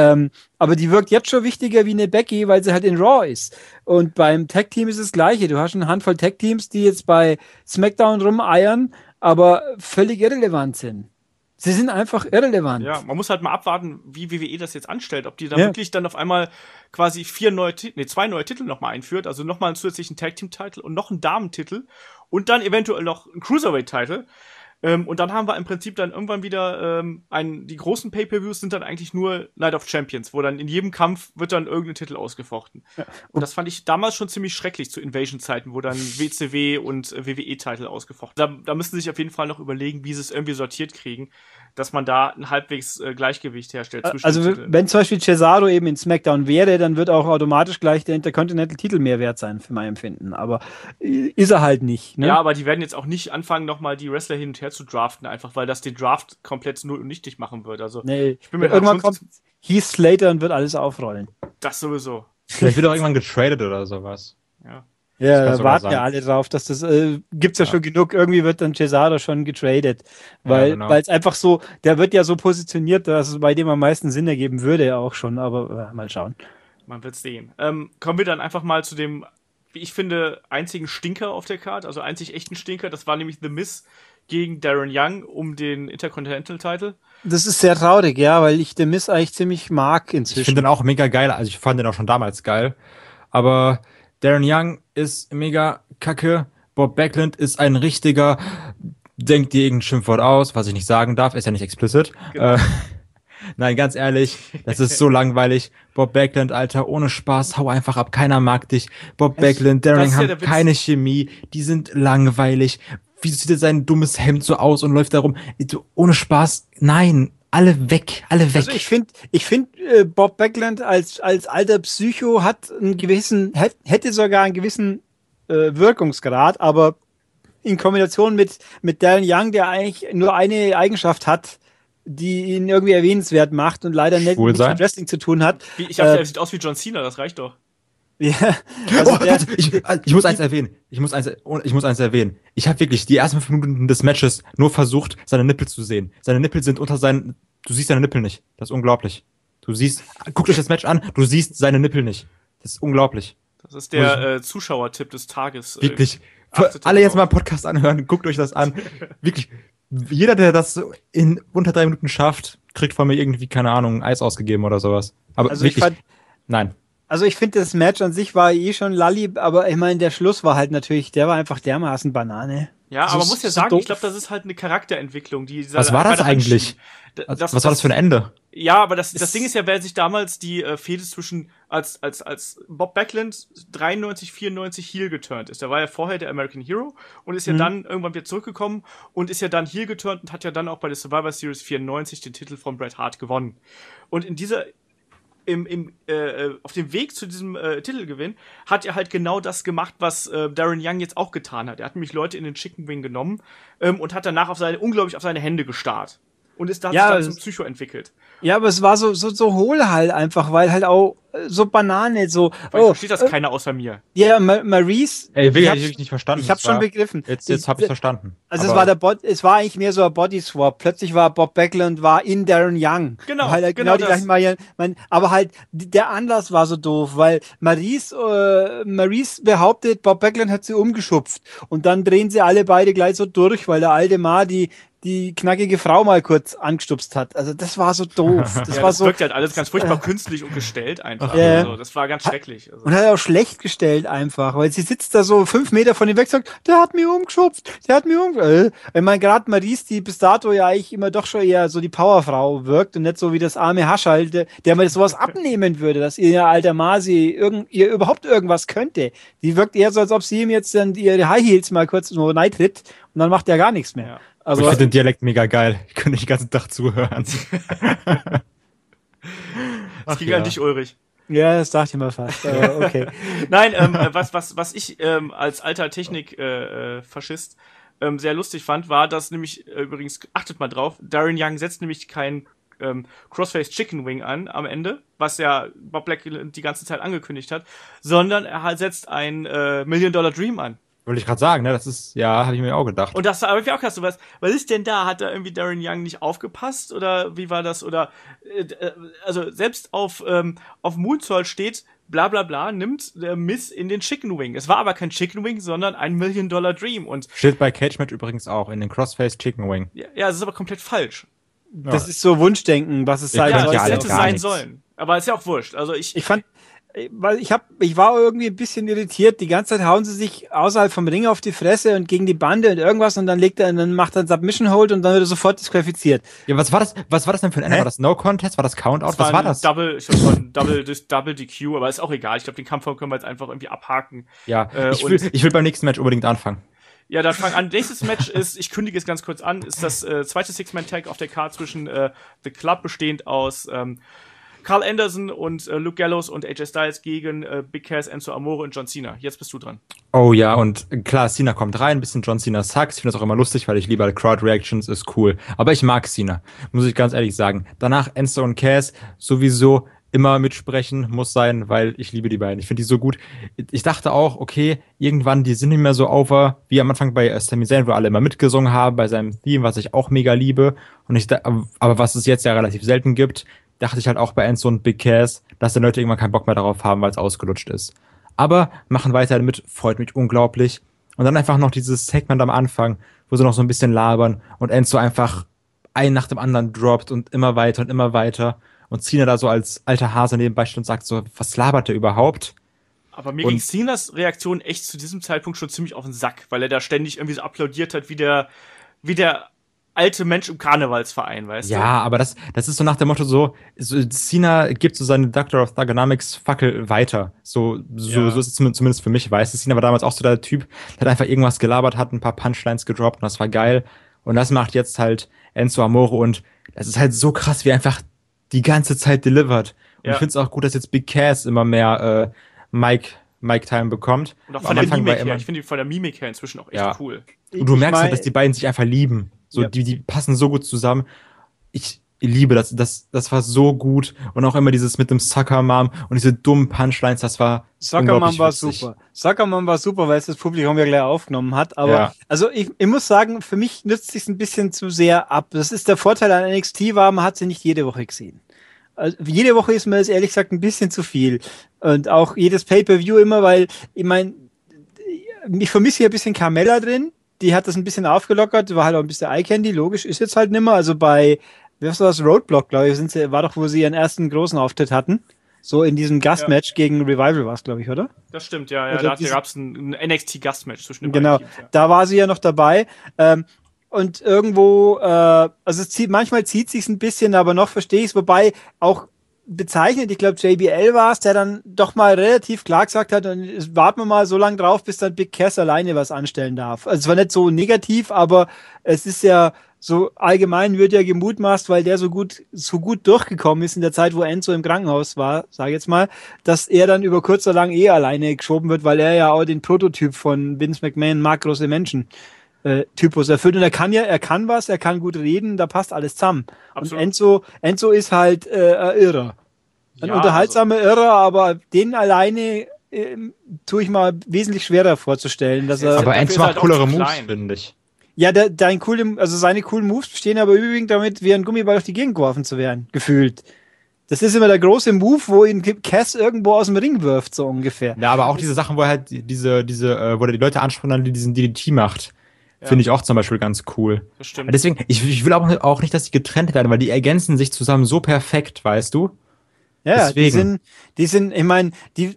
Aber die wirkt jetzt schon wichtiger wie eine Becky, weil sie halt in Raw ist. Und beim Tag-Team ist das Gleiche. Du hast eine Handvoll Tag-Teams, die jetzt bei SmackDown rumeiern, aber völlig irrelevant sind. Sie sind einfach irrelevant. Ja, man muss halt mal abwarten, wie WWE das jetzt anstellt. Ob die da wirklich dann auf einmal quasi 2 neue Titel nochmal einführt. Also nochmal einen zusätzlichen Tag-Team-Titel und noch einen Damentitel. Und dann eventuell noch einen Cruiserweight-Titel. Und dann haben wir im Prinzip dann irgendwann wieder die großen Pay-Per-Views sind dann eigentlich nur Night of Champions, wo dann in jedem Kampf wird dann irgendein Titel ausgefochten. Ja. Und das fand ich damals schon ziemlich schrecklich zu Invasion-Zeiten, wo dann WCW und WWE-Titel ausgefochten. Da müssen sie sich auf jeden Fall noch überlegen, wie sie es irgendwie sortiert kriegen, dass man da ein halbwegs Gleichgewicht herstellt. Also wenn zum Beispiel Cesaro eben in SmackDown wäre, dann wird auch automatisch gleich der Intercontinental-Titel mehr wert sein, für mein Empfinden. Aber ist er halt nicht. Ne? Ja, aber die werden jetzt auch nicht anfangen, nochmal die Wrestler hin und her zu draften, einfach weil das den Draft komplett null und nichtig machen wird. Also nee, ich bin mir irgendwann kommt Heath Slater und wird alles aufrollen. Das sowieso. Vielleicht wird auch irgendwann getradet oder sowas. Ja, da warten ja alle drauf, dass das gibt's ja schon genug. Irgendwie wird dann Cesaro schon getradet, weil es einfach so, der wird ja so positioniert, dass es bei dem am meisten Sinn ergeben würde auch schon. Aber mal schauen. Man wird sehen. Kommen wir dann einfach mal zu dem, wie ich finde, einzigen Stinker auf der Karte, also einzig echten Stinker. Das war nämlich The Miz gegen Darren Young um den Intercontinental-Title. Das ist sehr traurig, ja, weil ich The Miz eigentlich ziemlich mag inzwischen. Ich finde den auch mega geil, also ich fand den auch schon damals geil, aber Darren Young ist mega kacke, Bob Backlund ist ein richtiger, denkt dir irgendein Schimpfwort aus, was ich nicht sagen darf, ist ja nicht explicit. Genau. Nein, ganz ehrlich, das ist so langweilig. Bob Backlund, Alter, ohne Spaß, hau einfach ab, keiner mag dich. Bob Backlund, Darren Young haben keine Chemie, die sind langweilig. Wieso sieht er sein dummes Hemd so aus und läuft da rum? Ohne Spaß, nein, alle weg. Also ich finde, Bob Backlund als alter Psycho hat hätte sogar einen gewissen Wirkungsgrad, aber in Kombination mit Darren Young, der eigentlich nur eine Eigenschaft hat, die ihn irgendwie erwähnenswert macht und leider nichts mit Wrestling zu tun hat. Er sieht aus wie John Cena, das reicht doch. Ja, also ich muss eins erwähnen. Ich muss eins erwähnen. Ich habe wirklich die ersten 5 Minuten des Matches nur versucht, seine Nippel zu sehen. Seine Nippel sind du siehst seine Nippel nicht. Das ist unglaublich. Guckt euch das Match an, du siehst seine Nippel nicht. Das ist unglaublich. Das ist der Zuschauertipp des Tages. Wirklich. Für alle jetzt mal einen Podcast anhören, guckt euch das an. Wirklich. Jeder, der das in unter 3 Minuten schafft, kriegt von mir irgendwie, keine Ahnung, Eis ausgegeben oder sowas. Aber also wirklich, nein. Also ich finde, das Match an sich war schon lalli, aber ich meine, der Schluss war halt natürlich, der war einfach dermaßen Banane. Ja, aber man muss ja sagen, ich glaube, das ist halt eine Charakterentwicklung. Was war das eigentlich? Was war das für ein Ende? Ja, aber das Ding ist ja, wer sich damals die Fehde zwischen, als Bob Backlund 93, 94 heel geturnt ist. Der war ja vorher der American Hero und ist ja dann irgendwann wieder zurückgekommen und ist ja dann heel geturnt und hat ja dann auch bei der Survivor Series 94 den Titel von Bret Hart gewonnen. Und in dieser auf dem Weg zu diesem Titelgewinn hat er halt genau das gemacht, was Darren Young jetzt auch getan hat. Er hat nämlich Leute in den Chicken Wing genommen und hat danach unglaublich auf seine Hände gestarrt. Und hat sich dann zum Psycho entwickelt. Ja, aber es war so hohl halt einfach, weil halt auch so Banane, so. Versteht das keiner außer mir. Ja, Maurice. Ey, ich hab nicht verstanden. Ich hab's schon begriffen. Jetzt hab ich's verstanden. Also es war eigentlich mehr so ein Body Swap. Plötzlich war Bob Backlund in Darren Young. Genau, weil halt genau die gleichen Varianten. Aber halt, der Anlass war so doof, weil Maurice behauptet, Bob Backlund hat sie umgeschupft. Und dann drehen sie alle beide gleich so durch, weil der alte Ma die knackige Frau mal kurz angestupst hat. Also das war so doof. Das wirkt halt alles ganz furchtbar künstlich und gestellt einfach. Also, das war ganz schrecklich. Also. Und hat auch schlecht gestellt einfach, weil sie sitzt da so 5 Meter von ihm weg und sagt, der hat mich umgeschubst, Ich meine, gerade Maurice, die bis dato ja eigentlich immer doch schon eher so die Powerfrau wirkt und nicht so wie das arme Haschal, der mal sowas abnehmen würde, dass ihr alter Masi ihr überhaupt irgendwas könnte. Die wirkt eher so, als ob sie ihm jetzt dann ihre High Heels mal kurz so tritt und dann macht er gar nichts mehr. Ja. Also, ich finde den Dialekt mega geil. Ich könnte den ganzen Tag zuhören. Das ging an dich, Ulrich. Ja, das dachte ich mal fast. Aber okay. Nein, was ich als alter Technik-Faschist sehr lustig fand, war, dass nämlich, übrigens, achtet mal drauf, Darren Young setzt nämlich kein Crossface Chicken Wing an am Ende, was ja Bob Backlund die ganze Zeit angekündigt hat, sondern er setzt ein Million Dollar Dream an. Wollte ich gerade sagen, ne? Das ist, ja, habe ich mir auch gedacht. Und das habe ich auch gedacht, so was ist denn da? Hat da irgendwie Darren Young nicht aufgepasst? Oder wie war das? Oder, also selbst auf Moonsault steht, bla bla bla, nimmt Miss in den Chicken Wing. Es war aber kein Chicken Wing, sondern ein Million Dollar Dream. Und steht bei Cage Match übrigens auch, in den Crossface Chicken Wing. Ja, das ist aber komplett falsch. Das ist so Wunschdenken, was es sein soll. Ja, es hätte sein sollen. Aber ist ja auch wurscht. Also ich war irgendwie ein bisschen irritiert. Die ganze Zeit hauen sie sich außerhalb vom Ring auf die Fresse und gegen die Bande und irgendwas und dann macht er einen Submission Hold und dann wird er sofort disqualifiziert. Ja, was war das denn für ein Ende? War das No Contest? War das Countout? Was war das? Ich glaube, Double DQ, aber ist auch egal. Ich glaube, den Kampf können wir jetzt einfach irgendwie abhaken. Ja, ich will beim nächsten Match unbedingt anfangen. Ja, dann fang an. Nächstes Match ist, ich kündige es ganz kurz an, ist das zweite Six-Man-Tag auf der Card zwischen The Club, bestehend aus Carl Anderson und Luke Gallows und AJ Styles gegen Big Cass, Enzo Amore und John Cena. Jetzt bist du dran. Oh ja, und klar, Cena kommt rein, ein bisschen John Cena sucks. Ich finde das auch immer lustig, weil ich liebe Crowd Reactions, ist cool. Aber ich mag Cena, muss ich ganz ehrlich sagen. Danach Enzo und Cass sowieso immer mitsprechen, muss sein, weil ich liebe die beiden. Ich finde die so gut. Ich dachte auch, okay, irgendwann, die sind nicht mehr so over, wie am Anfang bei Sami Zayn, wo alle immer mitgesungen haben, bei seinem Theme, was ich auch mega liebe. Aber was es jetzt ja relativ selten gibt, dachte ich halt auch bei Enzo und Big Cass, dass die Leute irgendwann keinen Bock mehr darauf haben, weil es ausgelutscht ist. Aber machen weiter damit, freut mich unglaublich. Und dann einfach noch dieses Segment am Anfang, wo sie noch so ein bisschen labern und Enzo einfach einen nach dem anderen droppt und immer weiter und immer weiter. Und Cena da so als alter Hase nebenbei steht und sagt so, was labert der überhaupt? Aber mir ging Cenas Reaktion echt zu diesem Zeitpunkt schon ziemlich auf den Sack, weil er da ständig irgendwie so applaudiert hat, wie der alte Mensch im Karnevalsverein, weißt du? Ja, aber das ist so nach dem Motto so Cena gibt so seine Doctor of Thugonomics Fackel weiter. So ist es zumindest für mich, weißt du. Cena war damals auch so der Typ, der hat einfach irgendwas gelabert, hat ein paar Punchlines gedroppt und das war geil. Und das macht jetzt halt Enzo Amore und das ist halt so krass, wie er einfach die ganze Zeit delivert. Und ich finde es auch gut, dass jetzt Big Cass immer mehr Mike Mic-Time bekommt. Und auch von der Mimik her. Ich finde die von der Mimik her inzwischen auch echt cool. Und du merkst halt, dass die beiden sich einfach lieben. So, die passen so gut zusammen. Ich liebe das. Das war so gut. Und auch immer dieses mit dem Sucker Mom und diese dummen Punchlines, das war Sucker Mom war super. Sucker Mom war super, weil es das Publikum ja gleich aufgenommen hat. Aber also ich muss sagen, für mich nützt sich ein bisschen zu sehr ab. Das ist der Vorteil an NXT war, man hat sie nicht jede Woche gesehen. Also jede Woche ist mir das ehrlich gesagt ein bisschen zu viel. Und auch jedes Pay-Per-View immer, weil ich meine, ich vermisse hier ein bisschen Carmella drin. Die hat das ein bisschen aufgelockert, war halt auch ein bisschen Eye-Candy, logisch, ist jetzt halt nimmer. Also bei was war das? Roadblock, glaube ich, war doch, wo sie ihren ersten großen Auftritt hatten. So in diesem Gastmatch gegen Revival war es, glaube ich, oder? Das stimmt, ja. Also da gab es ein NXT-Gastmatch zwischen den beiden Teams. Genau, da war sie ja noch dabei. Und irgendwo, manchmal zieht sich's ein bisschen, aber noch verstehe ich es, wobei auch bezeichnet, ich glaube JBL war es, der dann doch mal relativ klar gesagt hat, und warten wir mal so lange drauf, bis dann Big Cass alleine was anstellen darf. Also es war nicht so negativ, aber es ist ja so allgemein wird ja gemutmaßt, weil der so gut durchgekommen ist in der Zeit, wo Enzo im Krankenhaus war, sage ich jetzt mal, dass er dann über kurz oder lang alleine geschoben wird, weil er ja auch den Prototyp von Vince McMahon, mag große Menschen, Typus erfüllt. Und er kann was, er kann gut reden, da passt alles zusammen. Absolut. Und Enzo ist halt Irrer. Ein unterhaltsamer Irrer, aber den alleine tue ich mal wesentlich schwerer vorzustellen. Dass aber Enzo macht coolere Moves, finde ich. Ja, seine coolen Moves bestehen aber überwiegend damit, wie ein Gummiball auf die Gegend geworfen zu werden, gefühlt. Das ist immer der große Move, wo ihn Cass irgendwo aus dem Ring wirft, so ungefähr. Ja, aber auch diese Sachen, wo er halt wo er die Leute anspricht, die diesen DDT macht. Finde ich auch zum Beispiel ganz cool. Das stimmt. Deswegen, ich will auch nicht, dass die getrennt werden, weil die ergänzen sich zusammen so perfekt, weißt du? Ja, deswegen. die sind, ich meine,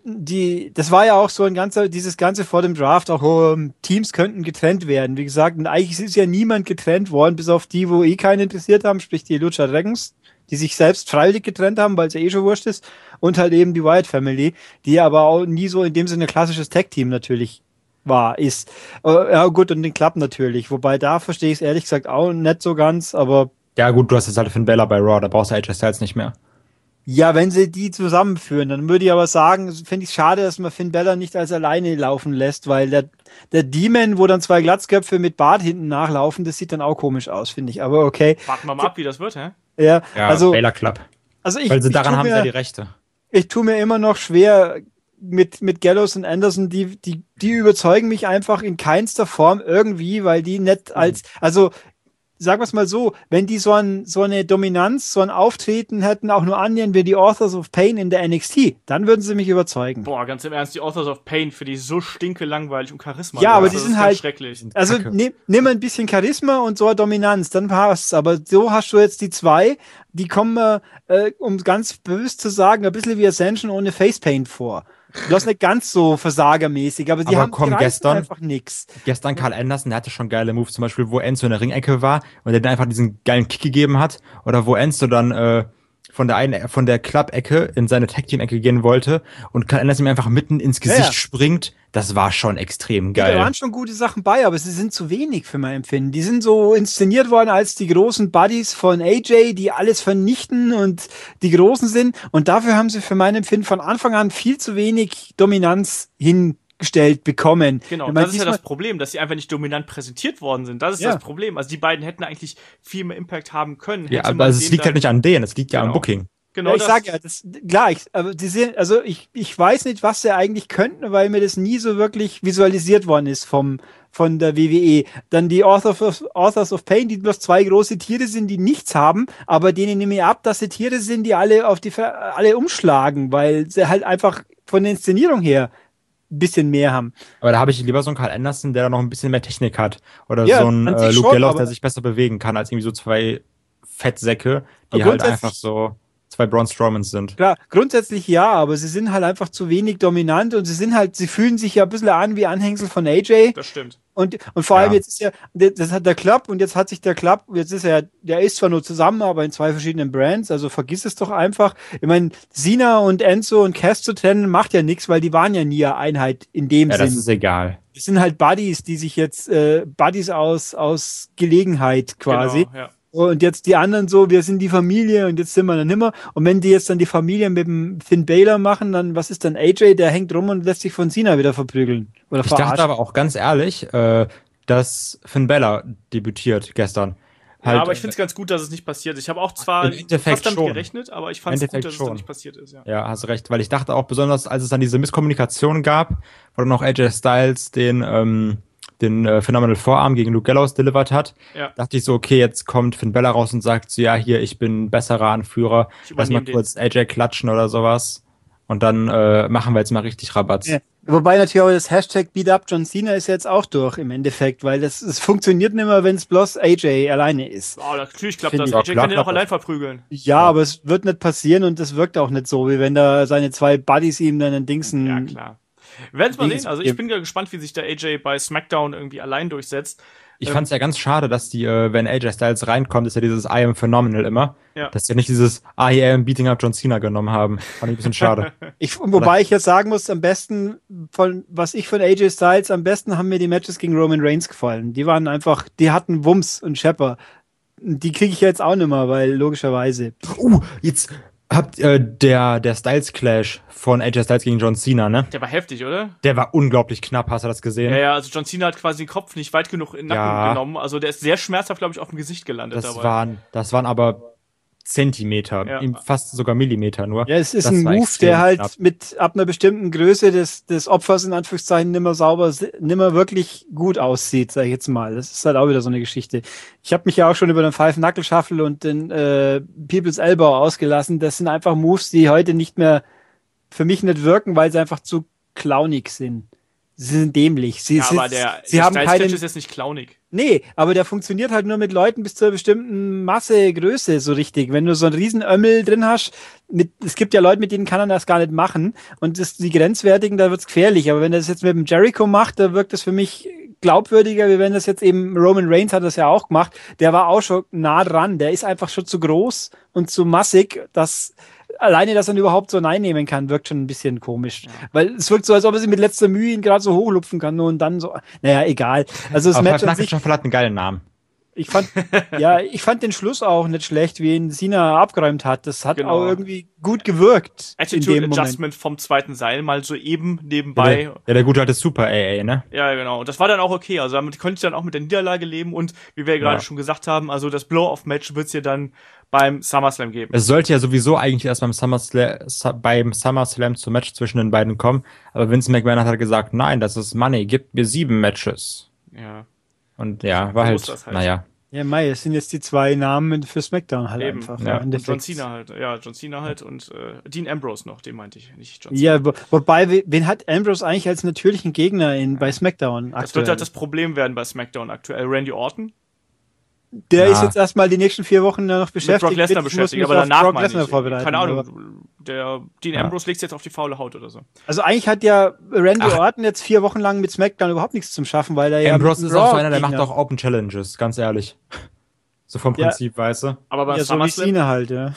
das war ja auch so dieses Ganze vor dem Draft, auch Teams könnten getrennt werden. Wie gesagt, und eigentlich ist ja niemand getrennt worden, bis auf die, wo keinen interessiert haben, sprich die Lucha Dragons, die sich selbst freiwillig getrennt haben, weil es ja schon wurscht ist, und halt eben die Wyatt Family, die aber auch nie so in dem Sinne klassisches Tag-Team natürlich ist. Ja gut, und den Club natürlich, wobei da verstehe ich es ehrlich gesagt auch nicht so ganz, aber... Ja gut, du hast jetzt halt Finn Balor bei Raw, da brauchst du AJ Styles nicht mehr. Ja, wenn sie die zusammenführen, dann würde ich aber sagen, finde ich schade, dass man Finn Balor nicht als alleine laufen lässt, weil der Demon, wo dann zwei Glatzköpfe mit Bart hinten nachlaufen, das sieht dann auch komisch aus, finde ich, aber okay. Warten wir mal ab, wie das wird, hä? Ja, also... Balor Club. Also weil sie daran haben sie ja die Rechte. Ich tue mir immer noch schwer... Mit Gallows und Anderson, die überzeugen mich einfach in keinster Form irgendwie, weil die nicht also sagen wir es mal so, wenn die so eine Dominanz, so ein Auftreten hätten, auch nur annähernd wie die Authors of Pain in der NXT, dann würden sie mich überzeugen. Boah, ganz im Ernst, die Authors of Pain, für die so stinke langweilig und Charisma. Ja, aber die sind halt schrecklich. Also nimm ein bisschen Charisma und so eine Dominanz, dann passt's. Aber so hast du jetzt die zwei, die kommen, um ganz böse zu sagen, ein bisschen wie Ascension ohne Facepaint vor. Du hast nicht ganz so versagermäßig, aber die gestern einfach nix. Gestern Carl Anderson, der hatte schon geile Moves, zum Beispiel, wo Enzo in der Ringecke war und der dann einfach diesen geilen Kick gegeben hat, oder wo Enzo dann von der Club-Ecke in seine Tag-Team-Ecke gehen wollte und Carl Anderson ihm einfach mitten ins Gesicht springt. Das war schon extrem geil. Da waren schon gute Sachen bei, aber sie sind zu wenig für mein Empfinden. Die sind so inszeniert worden als die großen Buddies von AJ, die alles vernichten und die Großen sind. Und dafür haben sie für mein Empfinden von Anfang an viel zu wenig Dominanz hingestellt bekommen. Genau, das ist ja das Problem, dass sie einfach nicht dominant präsentiert worden sind. Das ist das Problem. Also die beiden hätten eigentlich viel mehr Impact haben können. Ja, aber es liegt halt nicht an denen, es liegt ja am Booking. Genau, ich sag ja, ich weiß nicht, was sie eigentlich könnten, weil mir das nie so wirklich visualisiert worden ist von der WWE. Dann die Authors of Pain, die bloß zwei große Tiere sind, die nichts haben, aber denen nehme ich ab, dass sie Tiere sind, die alle umschlagen, weil sie halt einfach von der Inszenierung her ein bisschen mehr haben. Aber da habe ich lieber so einen Carl Anderson, der da noch ein bisschen mehr Technik hat. Oder so einen Luke Gallows, der sich besser bewegen kann, als irgendwie so zwei Fettsäcke, die halt einfach so zwei Braun Strowmans sind. Klar, grundsätzlich ja, aber sie sind halt einfach zu wenig dominant und sie fühlen sich ja ein bisschen an wie Anhängsel von AJ. Das stimmt. Und vor allem jetzt ist ja, das hat der Club und jetzt hat sich der Club, der ist zwar nur zusammen, aber in zwei verschiedenen Brands, also vergiss es doch einfach. Ich meine, Cena und Enzo und Cass zu trennen macht ja nichts, weil die waren ja nie eine Einheit in dem Sinn. Ja, das ist egal. Das sind halt Buddies, die sich jetzt, Buddies aus Gelegenheit quasi. Genau, ja. Und jetzt die anderen so, wir sind die Familie und jetzt sind wir dann nimmer. Und wenn die jetzt dann die Familie mit dem Finn Balor machen, dann was ist dann AJ? Der hängt rum und lässt sich von Cena wieder verprügeln. Oder ich dachte aber auch ganz ehrlich, dass Finn Balor debütiert gestern. Ja, halt, aber ich finde es ganz gut, dass es nicht passiert ist. Ich habe auch zwar fast damit gerechnet, aber ich fand es gut, dass es dann nicht passiert ist. Ja, hast recht, weil ich dachte auch besonders, als es dann diese Misskommunikation gab, wo dann auch AJ Styles den Phenomenal Vorarm gegen Luke Gallows delivered hat, dachte ich so, okay, jetzt kommt Finn Balor raus und sagt so, ja, hier, ich bin besserer Anführer, lass mal kurz AJ klatschen oder sowas und dann machen wir jetzt mal richtig Rabatz. Ja. Wobei natürlich auch das Hashtag Beat Up John Cena ist jetzt auch durch im Endeffekt, weil es funktioniert nicht mehr, wenn es bloß AJ alleine ist. Oh, natürlich klappt das. AJ kann den auch allein verprügeln. Ja, aber es wird nicht passieren und das wirkt auch nicht so, wie wenn da seine zwei Buddies ihm dann den Dingsen... Ja, klar. Wir werden es mal sehen. Also ich bin ja gespannt, wie sich der AJ bei SmackDown irgendwie allein durchsetzt. Ich fand es ja ganz schade, dass die, wenn AJ Styles reinkommt, ist ja dieses I am phenomenal immer, dass sie ja nicht dieses I am beating up John Cena genommen haben. Fand ich ein bisschen schade. Wobei ich jetzt sagen muss, am besten, was ich von AJ Styles, am besten haben mir die Matches gegen Roman Reigns gefallen. Die waren einfach, die hatten Wumms und Schepper. Die kriege ich jetzt auch nicht mehr, weil logischerweise. Jetzt habt der Styles Clash von AJ Styles gegen John Cena, ne? Der war heftig, oder? Der war unglaublich knapp, hast du das gesehen? Ja, also John Cena hat quasi den Kopf nicht weit genug in den Nacken genommen. Also der ist sehr schmerzhaft, glaube ich, auf dem Gesicht gelandet dabei. Das waren aber Zentimeter, fast sogar Millimeter nur. Ja, es ist ein Move, der halt ab einer bestimmten Größe des Opfers in Anführungszeichen nimmer wirklich gut aussieht, sag ich jetzt mal. Das ist halt auch wieder so eine Geschichte. Ich habe mich ja auch schon über den Five-Knuckle-Shuffle und den People's Elbow ausgelassen. Das sind einfach Moves, die heute nicht mehr für mich nicht wirken, weil sie einfach zu clownig sind. Sie sind dämlich. Aber der Styles-Clash ist jetzt nicht clownig. Nee, aber der funktioniert halt nur mit Leuten bis zu einer bestimmten Größe so richtig. Wenn du so einen riesen Ömmel drin hast, es gibt ja Leute, mit denen kann er das gar nicht machen. Und die Grenzwertigen, da wird's gefährlich. Aber wenn er das jetzt mit dem Jericho macht, da wirkt das für mich glaubwürdiger, wie wenn das jetzt eben Roman Reigns hat das ja auch gemacht. Der war auch schon nah dran. Der ist einfach schon zu groß und zu massig, dass er ihn überhaupt so einnehmen kann, wirkt schon ein bisschen komisch. Ja. Weil es wirkt so, als ob er sich mit letzter Mühe ihn gerade so hochlupfen kann und dann so, naja, egal. Also das Match an sich hat einen geilen Namen. Ich fand den Schluss auch nicht schlecht, wie ihn Cena abgeräumt hat. Das hat auch irgendwie gut gewirkt. Attitude Adjustment vom zweiten Seil mal so eben nebenbei. Ja, der gute alte Super AA, ne? Ja, genau. Und das war dann auch okay. Also damit konnte ich dann auch mit der Niederlage leben und wie wir gerade schon gesagt haben, also das Blow-Off-Match wird's ja dann beim SummerSlam geben. Es sollte ja sowieso eigentlich erst beim SummerSlam zum Match zwischen den beiden kommen, aber Vince McMahon hat halt gesagt, nein, das ist Money, gib mir 7 Matches. Ja. Und ja, war halt, naja. Ja, Mai, es sind jetzt die 2 Namen für SmackDown halt eben. einfach. Ja. Und John Cena halt. Ja, John Cena halt und Dean Ambrose noch, den meinte ich, nicht John Cena. Ja, wobei, wen hat Ambrose eigentlich als natürlichen Gegner bei SmackDown aktuell? Das wird halt das Problem werden bei SmackDown aktuell. Randy Orton. Der ist jetzt erstmal die nächsten 4 Wochen noch beschäftigt. Mit Brock Lesnar beschäftigt, aber danach meine ich. Keine Ahnung, der Dean Ambrose legt jetzt auf die faule Haut oder so. Also eigentlich hat ja Randy Orton jetzt 4 Wochen lang mit SmackDown überhaupt nichts zum Schaffen, weil er Ambrose ist auch so einer, der macht auch Open Challenges, ganz ehrlich. So vom Prinzip, weißt du. Aber bei so wie Cena halt, ja.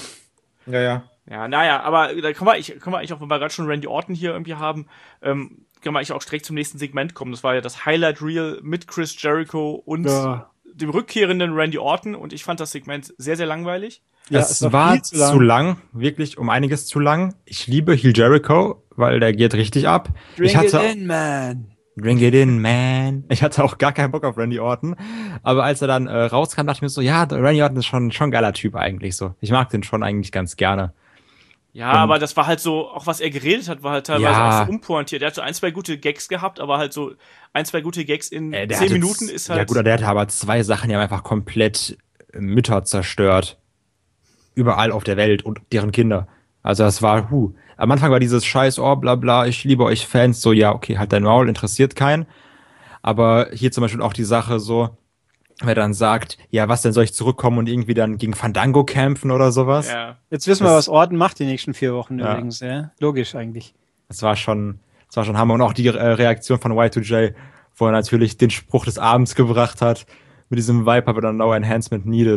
Ja. Ja, naja, aber da können wir eigentlich auch, wenn wir gerade schon Randy Orton hier irgendwie haben, können wir eigentlich auch direkt zum nächsten Segment kommen. Das war ja das Highlight Reel mit Chris Jericho und dem rückkehrenden Randy Orton und ich fand das Segment sehr, sehr langweilig. Ja, es war zu lang, wirklich um einiges zu lang. Ich liebe Heel Jericho, weil der geht richtig ab. Drink it in, man. Drink it in, man. Ich hatte auch gar keinen Bock auf Randy Orton. Aber als er dann rauskam, dachte ich mir so, ja, Randy Orton ist schon ein geiler Typ eigentlich so. Ich mag den schon eigentlich ganz gerne. Ja, aber das war halt so, auch was er geredet hat, war halt teilweise auch so unpointiert. Der hat so 1, 2 gute Gags gehabt, aber halt so 1, 2 gute Gags in 10 Minuten ist halt... Ja gut, der hatte aber 2 Sachen, die haben einfach komplett Mütter zerstört. Überall auf der Welt und deren Kinder. Also das war, Am Anfang war dieses Scheiß, bla bla, ich liebe euch Fans, so ja, okay, halt dein Maul, interessiert keinen. Aber hier zum Beispiel auch die Sache so, wer dann sagt, ja, was denn, soll ich zurückkommen und irgendwie dann gegen Fandango kämpfen oder sowas? Ja. Jetzt wissen wir, was Orton macht die nächsten 4 Wochen übrigens, ja. Logisch eigentlich. Das war schon Hammer. Und auch die Reaktion von Y2J, wo er natürlich den Spruch des Abends gebracht hat, mit diesem Vibe, aber dann No Enhancement Needed.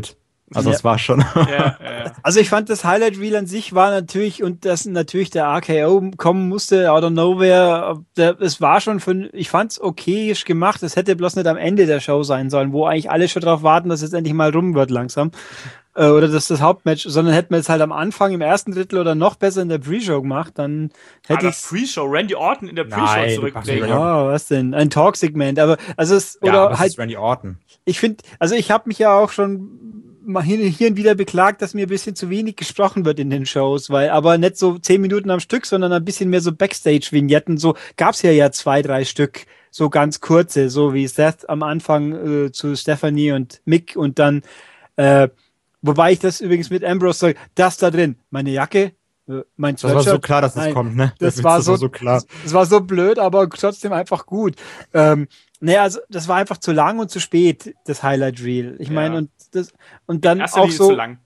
Also es war schon. Ja. Also ich fand das Highlight Reel an sich war natürlich, und dass natürlich der RKO kommen musste, out of nowhere, es war schon ich fand's okayisch gemacht, es hätte bloß nicht am Ende der Show sein sollen, wo eigentlich alle schon drauf warten, dass es endlich mal rum wird langsam. Oder das Hauptmatch, sondern hätten wir es halt am Anfang im ersten Drittel oder noch besser in der Pre-Show gemacht, dann hätte ich Pre-Show, Randy Orton in der Pre-Show zurückbringen. Ja, was denn? Ein Talk-Segment, aber also es, oder aber halt ist Randy Orton. Ich finde, also ich habe mich ja auch schon mal hier und wieder beklagt, dass mir ein bisschen zu wenig gesprochen wird in den Shows, aber nicht so 10 Minuten am Stück, sondern ein bisschen mehr so Backstage-Vignetten, so gab's ja 2, 3 Stück, so ganz kurze, so wie Seth am Anfang zu Stephanie und Mick und dann, wobei ich das übrigens mit Ambrose sage, das da drin, meine Jacke, mein Sweatshirt. Das war so klar, dass es kommt, ne? Das war so klar. Das war so blöd, aber trotzdem einfach gut. Also das war einfach zu lang und zu spät, das Highlight Reel. Ich meine, und dann auch so. Zu lang.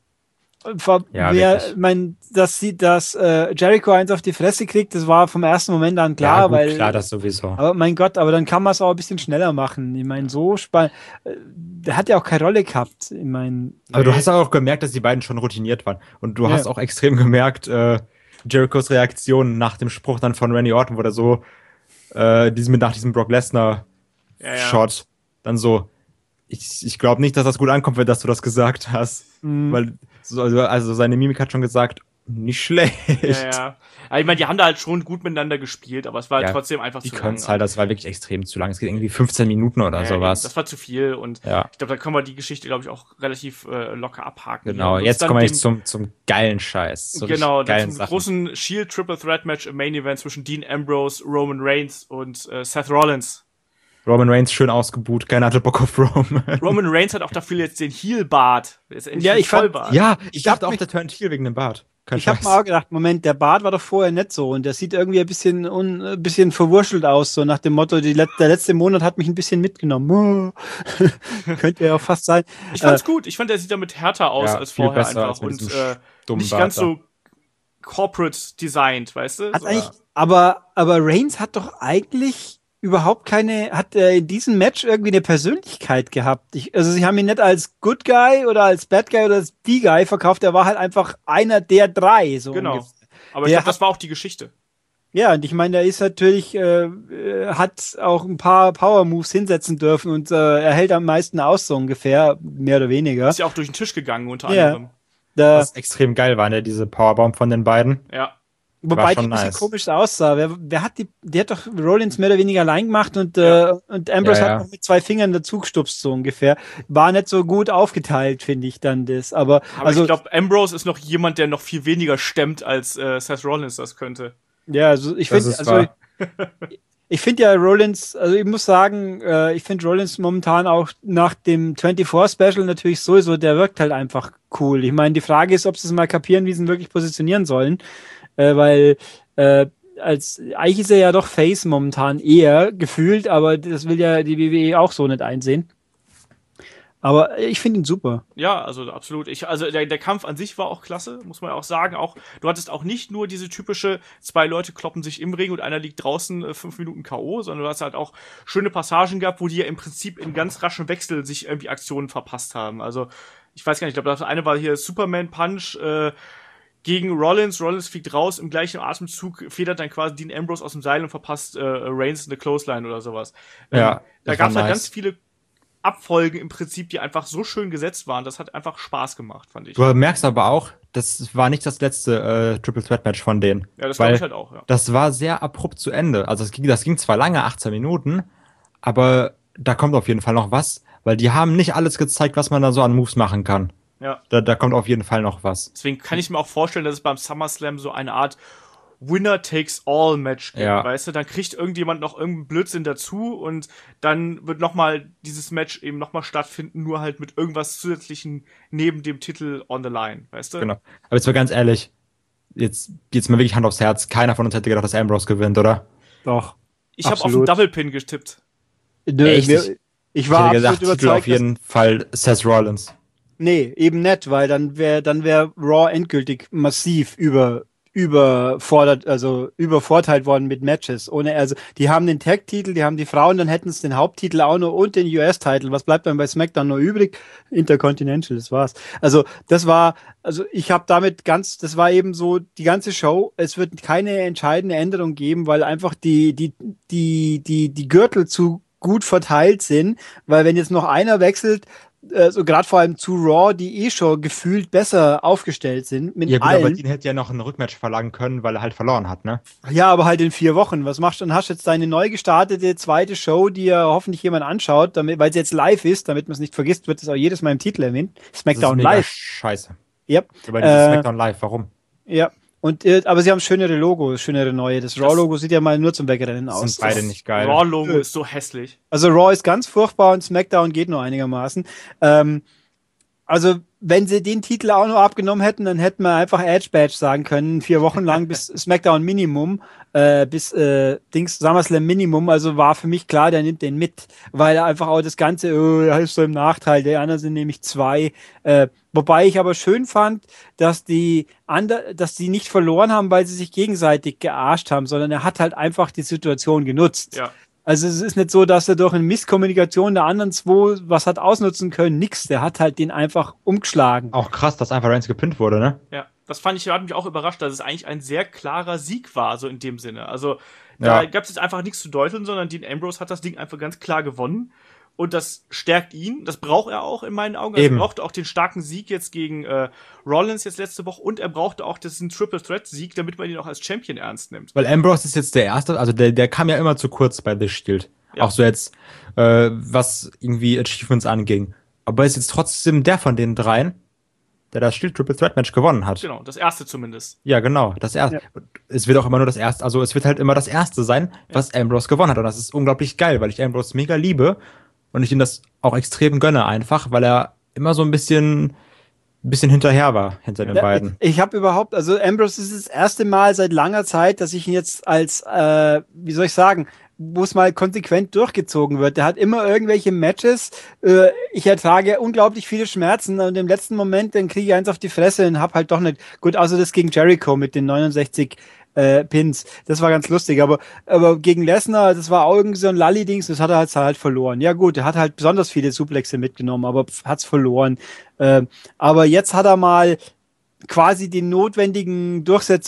Dass Jericho eins auf die Fresse kriegt, das war vom ersten Moment an klar, ja, gut, klar, das sowieso. Aber mein Gott, aber dann kann man es auch ein bisschen schneller machen. Ich meine, so spannend. Der hat ja auch keine Rolle gehabt. Ich meine. Aber du hast auch gemerkt, dass die beiden schon routiniert waren. Und du hast auch extrem gemerkt, Jerichos Reaktion nach dem Spruch dann von Randy Orton, wo der so nach diesem Brock Lesnar Shot dann so, ich glaube nicht, dass das gut ankommt, wenn du das gesagt hast. Weil also seine Mimik hat schon gesagt, nicht schlecht. Ja. Aber ich meine, die haben da halt schon gut miteinander gespielt, aber es war halt trotzdem einfach zu lang. Die können es halt, das war wirklich extrem zu lang. Es geht irgendwie 15 Minuten oder sowas. Das war zu viel und ich glaube, da können wir die Geschichte, glaube ich, auch relativ locker abhaken. Genau, jetzt kommen wir jetzt zum geilen Scheiß. Zum großen Shield Triple Threat Match im Main Event zwischen Dean Ambrose, Roman Reigns und Seth Rollins. Roman Reigns schön ausgebuht, keiner hatte Bock auf Roman. Roman Reigns hat auch dafür jetzt den Heel-Bart. Ich dachte auch, der turnt Heel wegen dem Bart. Ich habe mir auch gedacht, Moment, der Bart war doch vorher nicht so und der sieht irgendwie ein bisschen verwurschtelt aus, so nach dem Motto, der letzte Monat hat mich ein bisschen mitgenommen. Könnte ja auch fast sein. Ich fand's gut. Ich fand, der sieht damit härter aus als vorher einfach und nicht ganz so corporate designed, weißt du? Aber Reigns hat doch eigentlich überhaupt hat er in diesem Match irgendwie eine Persönlichkeit gehabt. Also sie haben ihn nicht als Good Guy oder als Bad Guy oder als D-Guy verkauft, er war halt einfach einer der 3. So genau. Ungefähr. Aber ich glaube, das war auch die Geschichte. Ja, und ich meine, der ist natürlich, hat auch ein paar Power-Moves hinsetzen dürfen und er hält am meisten aus, so ungefähr, mehr oder weniger. Ist ja auch durch den Tisch gegangen, unter anderem. Was extrem geil war, ne, diese Powerbomb von den beiden. Ja. Wobei die ein bisschen komisch aussah. Die hat doch Rollins mehr oder weniger allein gemacht und Ambrose hat noch mit 2 Fingern dazu gestupst, so ungefähr. War nicht so gut aufgeteilt, finde ich dann das. Aber ich glaube, Ambrose ist noch jemand, der noch viel weniger stemmt, als Seth Rollins das könnte. Ja, also ich finde ja Rollins, also ich muss sagen, ich finde Rollins momentan auch nach dem 24-Special natürlich sowieso, der wirkt halt einfach cool. Ich meine, die Frage ist, ob sie es mal kapieren, wie sie ihn wirklich positionieren sollen. Weil eigentlich ist er ja doch Face momentan eher gefühlt, aber das will ja die WWE auch so nicht einsehen. Aber ich finde ihn super. Ja, also absolut. Der Kampf an sich war auch klasse, muss man ja auch sagen. Du hattest auch nicht nur diese typische 2 Leute kloppen sich im Ring und einer liegt draußen 5 Minuten K.O., sondern du hast halt auch schöne Passagen gehabt, wo die ja im Prinzip in ganz raschem Wechsel sich irgendwie Aktionen verpasst haben. Also ich weiß gar nicht, ich glaube, das eine war hier Superman Punch, gegen Rollins fliegt raus, im gleichen Atemzug federt dann quasi Dean Ambrose aus dem Seil und verpasst Reigns eine Clothesline oder sowas. Da gab es halt ganz viele Abfolgen im Prinzip, die einfach so schön gesetzt waren. Das hat einfach Spaß gemacht, fand ich. Du merkst aber auch, das war nicht das letzte Triple Threat Match von denen. Ja, das glaube ich halt auch, ja. Das war sehr abrupt zu Ende. Also das ging zwar lange, 18 Minuten, aber da kommt auf jeden Fall noch was, weil die haben nicht alles gezeigt, was man da so an Moves machen kann. Ja. Da kommt auf jeden Fall noch was. Deswegen kann ich mir auch vorstellen, dass es beim SummerSlam so eine Art Winner-Takes-All-Match gibt, weißt du? Dann kriegt irgendjemand noch irgendeinen Blödsinn dazu und dann wird nochmal dieses Match eben nochmal stattfinden, nur halt mit irgendwas Zusätzlichen neben dem Titel on the line, weißt du? Genau. Aber jetzt mal ganz ehrlich, jetzt mal wirklich Hand aufs Herz, keiner von uns hätte gedacht, dass Ambrose gewinnt, oder? Doch. Ich habe auf den Double Pin getippt. Echt? Ich war absolut gesagt, überzeugt, Titel auf jeden Fall Seth Rollins. Nee, eben nicht, weil dann wär Raw endgültig massiv über übervorteilt worden mit Matches. Also die haben den Tag-Titel, die haben die Frauen, dann hätten es den Haupttitel auch noch und den US-Titel. Was bleibt dann bei SmackDown noch übrig? Intercontinental, das war's. Das war eben so die ganze Show. Es wird keine entscheidende Änderung geben, weil einfach die Gürtel zu gut verteilt sind, weil wenn jetzt noch einer wechselt, so gerade vor allem zu Raw, die schon gefühlt besser aufgestellt sind. Mit allen. Aber Dean hätte ja noch ein Rückmatch verlangen können, weil er halt verloren hat, ne? Ja, aber halt in 4 Wochen. Was machst du? Dann hast du jetzt deine neu gestartete zweite Show, die ja hoffentlich jemand anschaut, weil sie jetzt live ist, damit man es nicht vergisst, wird es auch jedes Mal im Titel erwähnt. SmackDown Live. Scheiße. Yep. Aber SmackDown Live, warum? Ja. Aber sie haben schönere Logos, schönere neue. Das Raw-Logo sieht ja mal nur zum Wegrennen aus. Sind beide nicht geil. Raw-Logo ist so hässlich. Also Raw ist ganz furchtbar und SmackDown geht nur einigermaßen. Also wenn sie den Titel auch noch abgenommen hätten, dann hätten wir einfach Edge Badge sagen können, 4 Wochen lang bis SmackDown Minimum, bis SummerSlam Minimum. Also war für mich klar, der nimmt den mit, weil er einfach auch das Ganze, er ist so im Nachteil, der anderen sind nämlich 2. Wobei ich aber schön fand, dass die nicht verloren haben, weil sie sich gegenseitig gearscht haben, sondern er hat halt einfach die Situation genutzt. Ja. Also es ist nicht so, dass er durch eine Misskommunikation der anderen 2 was hat ausnutzen können. Nix, der hat halt den einfach umgeschlagen. Auch krass, dass einfach Reigns gepinnt wurde, ne? Ja, das hat mich auch überrascht, dass es eigentlich ein sehr klarer Sieg war, so in dem Sinne. Also da gab es jetzt einfach nichts zu deuteln, sondern Dean Ambrose hat das Ding einfach ganz klar gewonnen. Und das stärkt ihn, das braucht er auch in meinen Augen. Also er brauchte auch den starken Sieg jetzt gegen Rollins jetzt letzte Woche und er brauchte auch diesen Triple-Threat-Sieg, damit man ihn auch als Champion ernst nimmt. Weil Ambrose ist jetzt der Erste, also der kam ja immer zu kurz bei The Shield. Ja. Auch so jetzt, was irgendwie Achievements anging. Aber er ist jetzt trotzdem der von den 3, der das Shield Triple-Threat-Match gewonnen hat. Genau, das erste zumindest. Ja, genau, das erste. Ja. Es wird auch immer nur das erste, also es wird halt immer das erste sein, was Ambrose gewonnen hat. Und das ist unglaublich geil, weil ich Ambrose mega liebe. Und ich ihm das auch extrem gönne einfach, weil er immer so ein bisschen hinterher war, hinter den beiden. Ich habe also Ambrose ist das erste Mal seit langer Zeit, dass ich ihn jetzt als, wie soll ich sagen, wo es mal konsequent durchgezogen wird. Der hat immer irgendwelche Matches, ich ertrage unglaublich viele Schmerzen und im letzten Moment, dann kriege ich eins auf die Fresse und hab halt doch nicht, gut, außer das gegen Jericho mit den 69 Pins. Das war ganz lustig, aber gegen Lesnar, das war auch irgendwie so ein Lalli-Dings, das hat er halt verloren. Ja gut, er hat halt besonders viele Suplexe mitgenommen, aber hat's verloren. Aber jetzt hat er mal quasi die notwendigen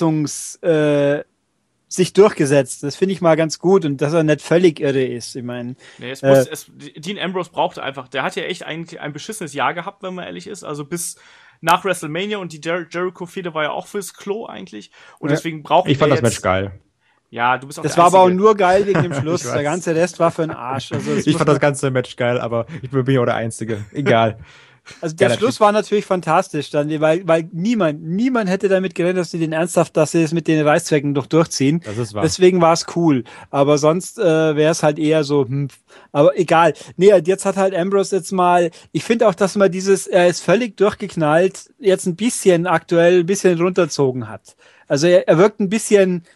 sich durchgesetzt. Das finde ich mal ganz gut und dass er nicht völlig irre ist. Ich meine, Dean Ambrose brauchte einfach, der hat ja echt eigentlich ein beschissenes Jahr gehabt, wenn man ehrlich ist. Also bis nach WrestleMania und die Jericho-Fehde war ja auch fürs Klo eigentlich. Und deswegen braucht ich fand das Match geil. Ja, du bist auch das war aber auch nur geil wegen dem Schluss. Der ganze Rest war für den Arsch. Also ich fand das ganze Match geil, aber ich bin ja auch der Einzige. Egal. Also der Schluss war natürlich fantastisch, dann, weil niemand hätte damit gerechnet, dass sie es mit den Reißzwecken doch durchziehen. Das ist wahr. Deswegen war es cool. Aber sonst wäre es halt eher so, aber egal. Nee, jetzt hat halt Ambrose jetzt mal, ich finde auch, dass man er ist völlig durchgeknallt, jetzt ein bisschen runterzogen hat. Also er wirkt ein bisschen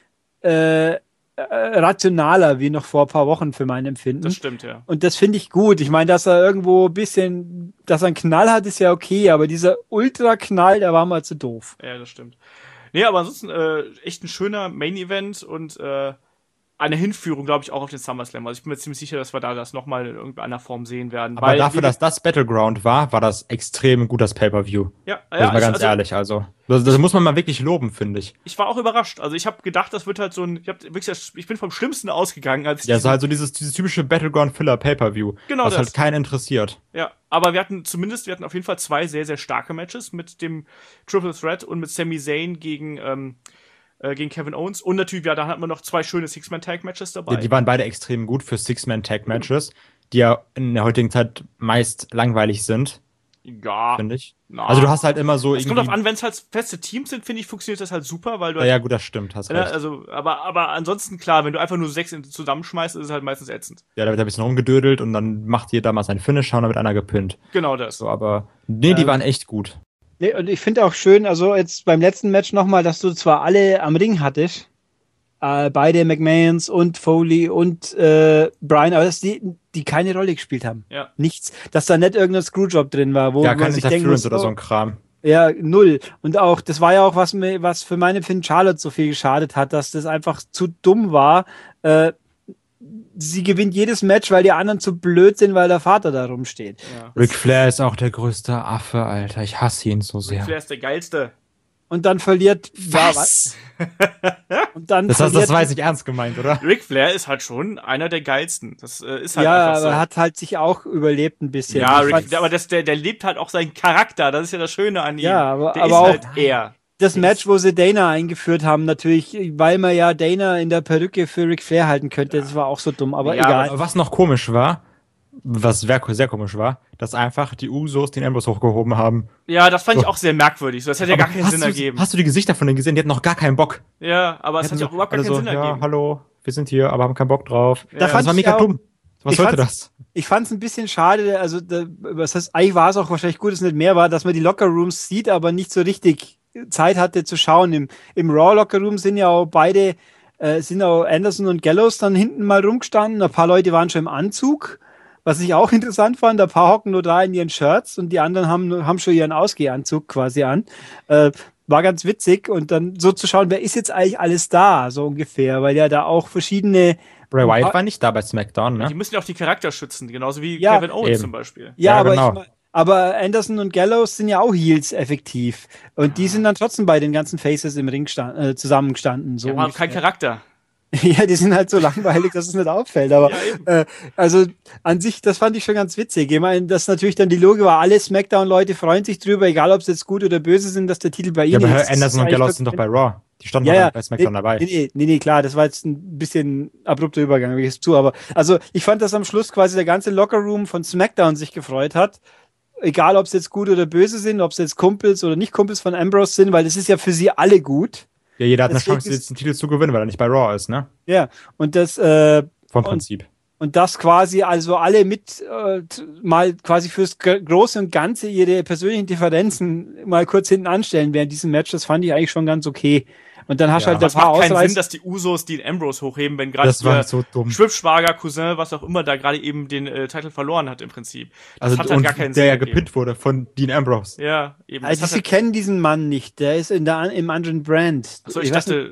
rationaler wie noch vor ein paar Wochen für mein Empfinden. Das stimmt, ja. Und das finde ich gut. Ich meine, dass er irgendwo ein bisschen, dass er einen Knall hat, ist ja okay, aber dieser Ultra-Knall, der war mal zu doof. Ja, das stimmt. Nee, aber ansonsten echt ein schöner Main-Event und eine Hinführung, glaube ich, auch auf den SummerSlam. Also ich bin mir ziemlich sicher, dass wir da das nochmal in irgendeiner Form sehen werden. Aber dafür, dass das Battleground war das extrem gut, das Pay-Per-View. Ja, also mal ganz ehrlich, also das muss man mal wirklich loben, finde ich. Ich war auch überrascht. Also ich habe gedacht, das wird halt so ein, ich bin vom Schlimmsten ausgegangen. Als ja, so halt so dieses typische Battleground-Filler-Pay-Per-View. Genau, was halt keinen interessiert. Ja, aber wir hatten auf jeden Fall 2 sehr, sehr starke Matches mit dem Triple Threat und mit Sami Zayn gegen Kevin Owens. Und natürlich, da hatten wir noch 2 schöne Six-Man-Tag-Matches dabei. Die waren beide extrem gut für Six-Man-Tag-Matches, die ja in der heutigen Zeit meist langweilig sind. Ja. Finde ich. Also du hast halt immer so es kommt drauf an, wenn es halt feste Teams sind, finde ich, funktioniert das halt super, weil du ja gut, das stimmt, hast recht. Also, aber ansonsten, klar, wenn du einfach nur 6 zusammenschmeißt, ist es halt meistens ätzend. Ja, da wird ein bisschen rumgedödelt und dann macht jeder mal seinen Finisher und dann wird einer gepinnt. Genau das. So, aber nee, die waren echt gut. Nee, und ich finde auch schön, also jetzt beim letzten Match nochmal, dass du zwar alle am Ring hattest, beide McMahons und Foley und Bryan, aber dass die keine Rolle gespielt haben. Ja. Nichts. Dass da nicht irgendein Screwjob drin war, wo ja, man sich denken muss, oder so ein Kram. Ja, null. Und auch, das war ja auch, was für meine Empfinden Charlotte so viel geschadet hat, dass das einfach zu dumm war. Sie gewinnt jedes Match, weil die anderen zu blöd sind, weil der Vater da rumsteht. Ja. Ric Flair ist auch der größte Affe, Alter. Ich hasse ihn so sehr. Ric Flair ist der geilste. Und dann verliert... Was? Und dann das war jetzt nicht ernst gemeint, oder? Ric Flair ist halt schon einer der geilsten. Das ist halt ja, einfach so. Ja, aber hat halt sich auch überlebt ein bisschen. Ja, aber der lebt halt auch seinen Charakter. Das ist ja das Schöne an ihm. Ja, aber ist auch halt er. Das Match, wo sie Dana eingeführt haben, natürlich, weil man ja Dana in der Perücke für Ric Flair halten könnte, das war auch so dumm, aber egal. Aber was noch komisch war, was sehr komisch war, dass einfach die Usos den Ambrose hochgehoben haben. Ja, das fand ich auch sehr merkwürdig. Das hätte ja gar keinen Sinn ergeben. Hast du die Gesichter von denen gesehen? Die hatten noch gar keinen Bock. Ja, aber es hat ja auch überhaupt gar keinen Sinn ergeben. Ja, hallo, wir sind hier, aber haben keinen Bock drauf. Ja. Das war mega dumm. Was sollte das? Ich fand es ein bisschen schade, also was heißt, eigentlich war es auch wahrscheinlich gut, dass es nicht mehr war, dass man die Locker-Rooms sieht, aber nicht so richtig Zeit hatte zu schauen. Im Raw-Locker-Room sind ja auch beide, sind auch Anderson und Gallows dann hinten mal rumgestanden. Ein paar Leute waren schon im Anzug, was ich auch interessant fand. Ein paar hocken nur da in ihren Shirts und die anderen haben schon ihren Ausgehanzug quasi an. War ganz witzig und dann so zu schauen, wer ist jetzt eigentlich alles da, so ungefähr, weil ja da auch verschiedene... Bray Wyatt war nicht da bei SmackDown, ne? Die müssen ja auch die Charakter schützen, genauso wie Kevin Owens zum Beispiel. Ja, aber genau. Aber Anderson und Gallows sind ja auch Heels effektiv. Und die sind dann trotzdem bei den ganzen Faces im Ring zusammengestanden. So ja, aber kein Charakter. Ja, die sind halt so langweilig, dass es nicht auffällt. Aber also an sich, das fand ich schon ganz witzig. Ich meine, dass natürlich dann die Logik war, alle Smackdown-Leute freuen sich drüber, egal ob sie jetzt gut oder böse sind, dass der Titel bei ihnen ist. Ja, aber Anderson und Gallows sind doch bei Raw. Die standen bei SmackDown dabei. Nee, klar, das war jetzt ein bisschen abrupter Übergang, wie ich zu. Aber also ich fand, dass am Schluss quasi der ganze Lockerroom von SmackDown sich gefreut hat. Egal, ob sie jetzt gut oder böse sind, ob sie jetzt Kumpels oder nicht Kumpels von Ambrose sind, weil das ist ja für sie alle gut. Ja, jeder hat eine Chance, jetzt den Titel zu gewinnen, weil er nicht bei Raw ist, ne? Ja, und das vom Prinzip. Und das quasi, also alle mit mal quasi fürs Große und Ganze ihre persönlichen Differenzen mal kurz hinten anstellen während diesem Match, das fand ich eigentlich schon ganz okay. Und dann hast du halt ein paar Ausreißer. Es macht keinen Sinn, dass die Usos den Ambrose hochheben, wenn gerade der so Schwippschwager, Cousin, was auch immer, da gerade eben den Titel verloren hat im Prinzip. Das hat halt gar keinen Sinn. Der ja gepinnt wurde von Dean Ambrose. Ja, eben. Also sie kennen diesen Mann nicht, der ist im anderen Brand. Achso, ich dachte,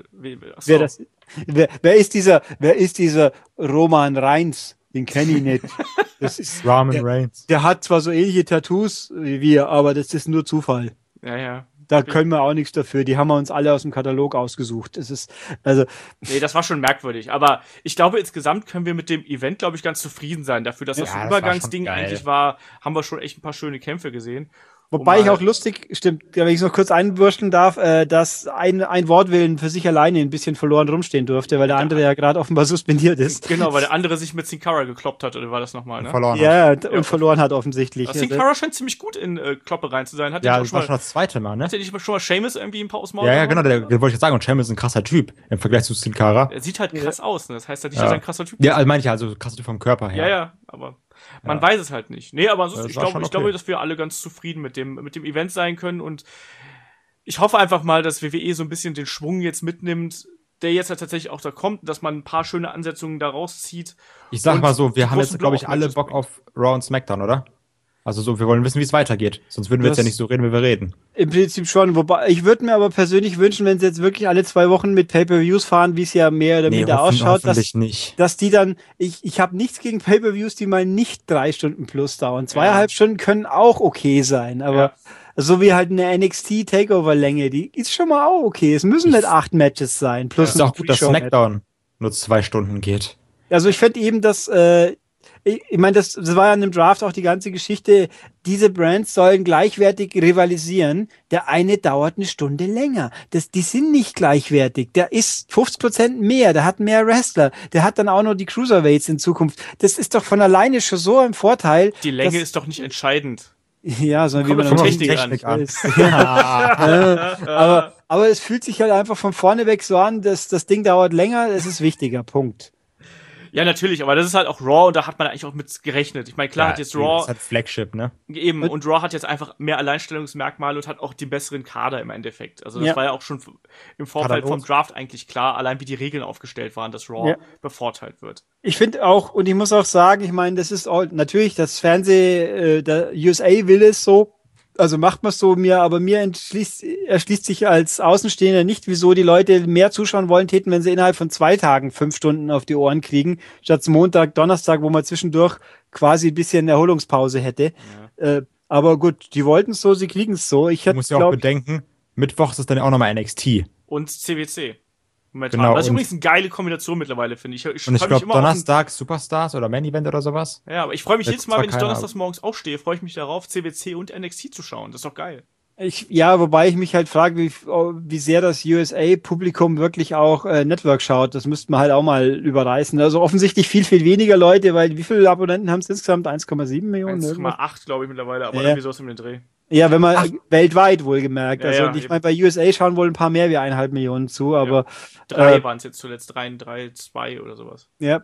wer ist dieser Roman Reigns? Den kenne ich nicht. Das ist Roman Reigns. Der hat zwar so ähnliche Tattoos wie wir, aber das ist nur Zufall. Ja. Da können wir auch nichts dafür. Die haben wir uns alle aus dem Katalog ausgesucht. Es ist, also. Nee, das war schon merkwürdig. Aber ich glaube, insgesamt können wir mit dem Event, glaube ich, ganz zufrieden sein. Dafür, dass das ein Übergangsding eigentlich war, haben wir schon echt ein paar schöne Kämpfe gesehen. Wobei ich auch lustig, stimmt, wenn ich es noch kurz einwürsten darf, dass ein Wortwillen für sich alleine ein bisschen verloren rumstehen durfte, weil der andere ja gerade offenbar suspendiert ist. Genau, weil der andere sich mit Sin Cara gekloppt hat, oder war das nochmal, ne? Verloren hat. Und verloren hat offensichtlich. Sin Cara scheint ziemlich gut in Kloppe rein zu sein. Hat das war schon das zweite Mal, ne? Hat er nicht schon mal Sheamus irgendwie ein paar aus Maul? Ja, genau, der wollte ich jetzt sagen, und Sheamus ist ein krasser Typ im Vergleich zu Sin Cara. Er sieht halt krass aus, ne? Das heißt halt nicht, dass er ein krasser Typ ist. Ja, also meine ich also krasser Typ vom Körper her. Ja, aber man weiß es halt nicht. Nee, aber ansonsten, ich glaube, dass wir alle ganz zufrieden mit dem Event sein können und ich hoffe einfach mal, dass WWE so ein bisschen den Schwung jetzt mitnimmt, der jetzt halt tatsächlich auch da kommt, dass man ein paar schöne Ansetzungen daraus zieht. Ich sag mal so, wir haben jetzt, glaube ich, alle Bock auf Raw und SmackDown, oder? Also so, wir wollen wissen, wie es weitergeht. Sonst würden wir jetzt ja nicht so reden, wie wir reden. Im Prinzip schon. Wobei, ich würde mir aber persönlich wünschen, wenn sie jetzt wirklich alle 2 Wochen mit Pay-Per-Views fahren, wie es ja mehr oder minder ausschaut, dass die dann, ich habe nichts gegen Pay-Per-Views, die mal nicht 3 Stunden plus dauern. 2,5 Stunden können auch okay sein, aber so wie halt eine NXT-Takeover-Länge, die ist schon mal auch okay. Es müssen nicht 8 Matches sein. Plus ist auch gut, dass SmackDown nur 2 Stunden geht. Also ich finde eben, dass ich meine, das war ja in dem Draft auch die ganze Geschichte, diese Brands sollen gleichwertig rivalisieren. Der eine dauert 1 Stunde länger. Die sind nicht gleichwertig. Der ist 50% mehr, der hat mehr Wrestler, der hat dann auch noch die Cruiserweights in Zukunft. Das ist doch von alleine schon so ein Vorteil. Die Länge ist doch nicht entscheidend. Ja, sondern wie man von Technik an. Aber es fühlt sich halt einfach von vorne weg so an, dass das Ding dauert länger, es ist wichtiger, Punkt. Ja, natürlich, aber das ist halt auch Raw und da hat man eigentlich auch mit gerechnet. Ich meine, klar hat jetzt Raw... Das ist halt Flagship, ne? Eben, und Raw hat jetzt einfach mehr Alleinstellungsmerkmale und hat auch den besseren Kader im Endeffekt. Also das war ja auch schon im Vorfeld vom Draft eigentlich klar, allein wie die Regeln aufgestellt waren, dass Raw bevorteilt wird. Ich finde auch, und ich muss auch sagen, ich meine, das ist auch, natürlich, das der USA will es so, also macht man es so, aber mir erschließt sich als Außenstehender nicht, wieso die Leute mehr zuschauen wollen täten, wenn sie innerhalb von 2 Tagen 5 Stunden auf die Ohren kriegen, statt Montag, Donnerstag, wo man zwischendurch quasi ein bisschen Erholungspause hätte. Ja. Aber gut, die wollten es so, sie kriegen es so. Du musst ja auch bedenken, Mittwochs ist dann auch nochmal NXT. Und CWC. Genau, das ist übrigens eine geile Kombination mittlerweile, finde ich. Und ich glaube, Donnerstag Superstars oder Main Event oder sowas. Ja, aber ich freue mich jedes Mal, wenn ich donnerstags morgens aufstehe, freue ich mich darauf, CWC und NXT zu schauen. Das ist doch geil. Wobei ich mich halt frage, wie sehr das USA-Publikum wirklich auch Network schaut. Das müsste man halt auch mal überreißen. Also offensichtlich viel, viel weniger Leute, weil wie viele Abonnenten haben es insgesamt? 1,7 Millionen? 1,8 glaube ich mittlerweile, aber irgendwie sowas um den Dreh. Ja, wenn man weltweit wohlgemerkt. Also ich meine, bei USA schauen wohl ein paar mehr wie 1,5 Millionen zu, aber 3 waren es jetzt zuletzt, 3, 2 oder sowas. Ja,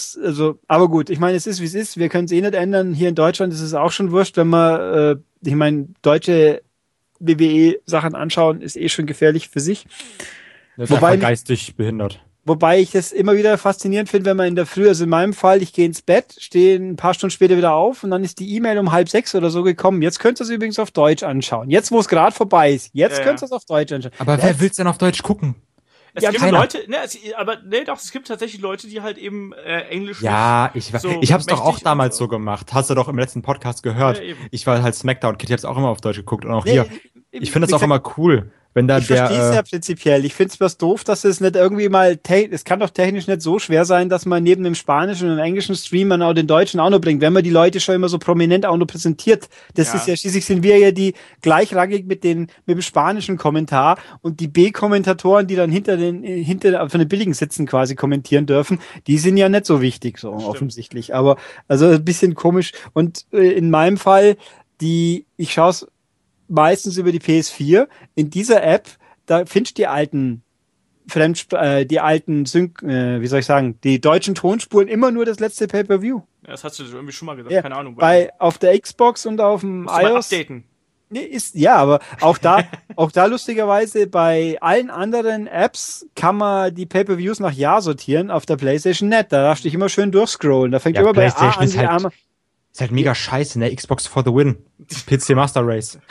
aber gut, ich meine, es ist, wie es ist. Wir können es eh nicht ändern. Hier in Deutschland ist es auch schon wurscht, wenn man, ich meine, deutsche WWE-Sachen anschauen, ist eh schon gefährlich für sich. Das ist einfach geistig behindert. Wobei ich das immer wieder faszinierend finde, wenn man in der Früh, also in meinem Fall, ich gehe ins Bett, stehe ein paar Stunden später wieder auf und dann ist die E-Mail um 5:30 oder so gekommen. Jetzt könnt ihr es übrigens auf Deutsch anschauen. Jetzt, wo es gerade vorbei ist, könnt ihr es auf Deutsch anschauen. Aber wer will es denn auf Deutsch gucken? Es gibt Leute, es gibt tatsächlich Leute, die halt eben Englisch. Ja, ich hab's doch auch damals so gemacht. Hast du doch im letzten Podcast gehört. Ja, ich war halt Smackdown, Kitty hat's auch immer auf Deutsch geguckt und auch hier. Ich finde das auch immer cool. Wenn da ich verstehe es ja prinzipiell. Ich finde es was doof, dass es nicht irgendwie mal, es kann doch technisch nicht so schwer sein, dass man neben dem spanischen und dem englischen Stream auch den deutschen auch noch bringt, wenn man die Leute schon immer so prominent auch noch präsentiert. Das ist ja, schließlich sind wir ja die gleichrangig mit dem spanischen Kommentar und die B-Kommentatoren, die dann hinter von den billigen Sitzen quasi kommentieren dürfen, die sind ja nicht so wichtig, so offensichtlich. Aber, also ein bisschen komisch. Und in meinem Fall, ich schaue es meistens über die PS4. In dieser App, da findest du die alten die deutschen Tonspuren immer nur das letzte Pay-Per-View. Ja, das hast du irgendwie schon mal gesagt, keine Ahnung. Auf der Xbox und auf dem iOS. Mal updaten. Aber auch da lustigerweise bei allen anderen Apps kann man die Pay-Per-Views nach Jahr sortieren, auf der PlayStation nicht. Da darfst du dich immer schön durchscrollen. Da fängt immer bei A an, die Arme. Ist halt mega scheiße, ne? Xbox for the win. PC Master Race.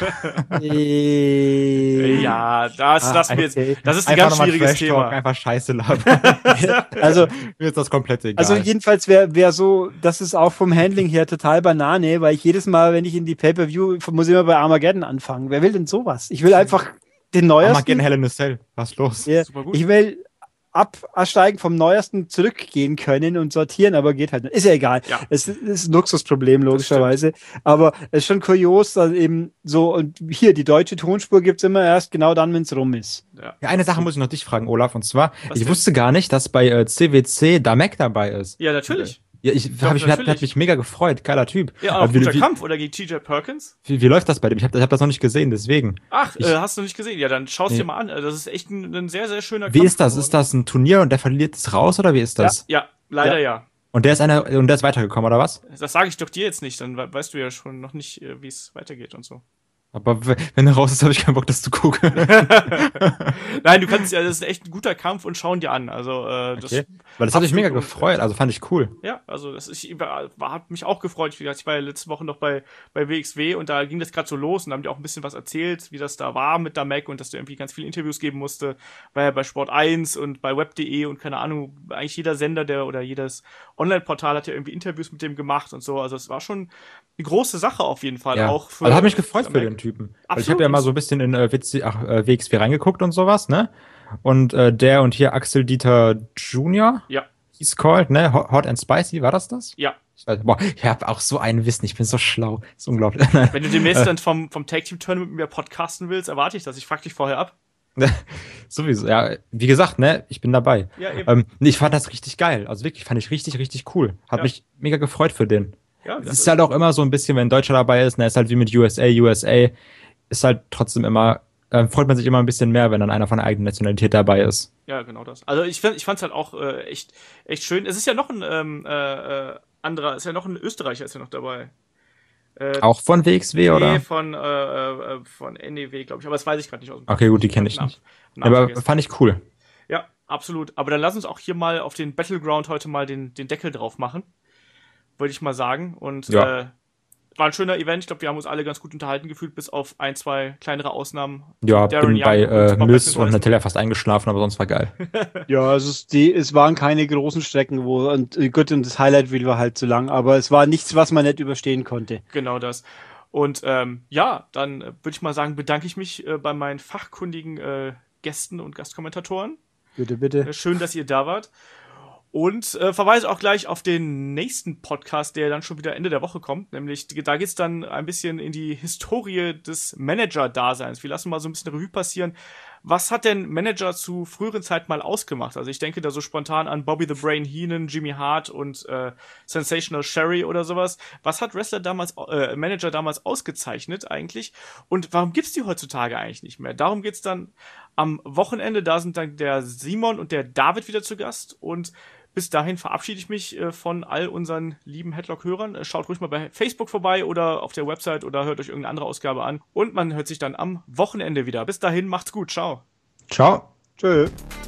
Ja, das ist ein ganz schwieriges Thema. Einfach scheiße labern. Also, mir ist das komplett egal. Also jedenfalls wäre so, das ist auch vom Handling her total Banane, weil ich jedes Mal, wenn ich in die Pay-Per-View, muss ich immer bei Armageddon anfangen. Wer will denn sowas? Ich will einfach den neuesten. Armageddon Hell in a Cell. Was los? Ja, super gut. Ich will absteigen vom Neuesten zurückgehen können und sortieren, aber geht halt nicht. Ist ja egal. Ja. Es ist ein Luxusproblem, logischerweise. Aber es ist schon kurios, dass eben so, und hier, die deutsche Tonspur gibt's immer erst genau dann, wenn es rum ist. Ja, eine Sache muss ich noch dich fragen, Olaf, und zwar, ich wusste gar nicht, dass bei CWC Damek dabei ist. Ja, natürlich. Ja, hat mich mega gefreut, geiler Typ. Ja, auch guter Kampf, oder gegen TJ Perkins? Wie läuft das bei dem? Ich hab das noch nicht gesehen, deswegen. Ach, hast du nicht gesehen? Ja, dann schau's dir mal an. Das ist echt ein sehr, sehr schöner Kampf. Wie ist das? Ist das ein Turnier und der verliert es raus, oder wie ist das? Ja, leider ja. Und der ist weitergekommen, oder was? Das sage ich doch dir jetzt nicht, dann weißt du ja schon noch nicht, wie es weitergeht und so. Aber wenn er raus ist, habe ich keinen Bock, das zu gucken. Nein, das ist echt ein guter Kampf und schauen dir an. Also, weil das hat mich mega gefreut, also fand ich cool. Ja, also hat mich auch gefreut. Ich war ja letzte Woche noch bei WXW und da ging das gerade so los und da haben die auch ein bisschen was erzählt, wie das da war mit Damek und dass du irgendwie ganz viele Interviews geben musste. War ja bei Sport 1 und bei Web.de und keine Ahnung, eigentlich jeder Sender oder jedes Online-Portal hat ja irgendwie Interviews mit dem gemacht und so. Also es war schon eine große Sache auf jeden Fall. Ja. Auch also hat mich gefreut für den Typen. Weil ich habe ja mal so ein bisschen in WXW reingeguckt und sowas, ne? Und der und hier Axel Dieter Jr. Ja. He's called, ne? Hot and Spicy, war das? Ja. Ich habe auch so einen Wissen, ich bin so schlau. Das ist unglaublich. Wenn du demnächst dann vom Tag-Team-Tournament mit mir podcasten willst, erwarte ich das. Ich frag dich vorher ab. Sowieso, ja. Wie gesagt, ne? Ich bin dabei. Ja, eben. Ich fand das richtig geil. Also wirklich, fand ich richtig, richtig cool. Hat mich mega gefreut für den. Ja, das ist halt auch immer so ein bisschen, wenn ein Deutscher dabei ist, ne, ist halt wie mit USA ist halt trotzdem immer, freut man sich immer ein bisschen mehr, wenn dann einer von der eigenen Nationalität dabei ist. Ja, genau das. Also ich fand's halt auch echt schön. Es ist ja noch ein ist ja noch ein Österreicher ist ja noch dabei. Auch von WXW, oder? Nee, von NEW, glaube ich, aber das weiß ich gerade nicht aus dem Kopf. Okay, gut, die kenne ich nicht. Aber fand ich cool. Ja, absolut. Aber dann lass uns auch hier mal auf den Battleground heute mal den Deckel drauf machen. Würde ich mal sagen. Und war ein schöner Event. Ich glaube, wir haben uns alle ganz gut unterhalten gefühlt, bis auf 1, 2 kleinere Ausnahmen. Ja, bin Young bei Miss und Nutella fast eingeschlafen, aber sonst war geil. Ja, also es waren keine großen Strecken, und das Highlight Reel war halt zu lang, aber es war nichts, was man nicht überstehen konnte. Genau das. Und dann würde ich mal sagen, bedanke ich mich bei meinen fachkundigen Gästen und Gastkommentatoren. Bitte. Schön, dass ihr da wart. Und verweise auch gleich auf den nächsten Podcast, der dann schon wieder Ende der Woche kommt. Nämlich, da geht's dann ein bisschen in die Historie des Manager-Daseins. Wir lassen mal so ein bisschen Revue passieren. Was hat denn Manager zu früheren Zeiten mal ausgemacht? Also ich denke da so spontan an Bobby the Brain Heenan, Jimmy Hart und Sensational Sherry oder sowas. Was hat Manager damals ausgezeichnet eigentlich? Und warum gibt's die heutzutage eigentlich nicht mehr? Darum geht's dann am Wochenende. Da sind dann der Simon und der David wieder zu Gast. Und bis dahin verabschiede ich mich von all unseren lieben Headlock-Hörern. Schaut ruhig mal bei Facebook vorbei oder auf der Website oder hört euch irgendeine andere Ausgabe an. Und man hört sich dann am Wochenende wieder. Bis dahin, macht's gut. Ciao. Ciao. Tschö.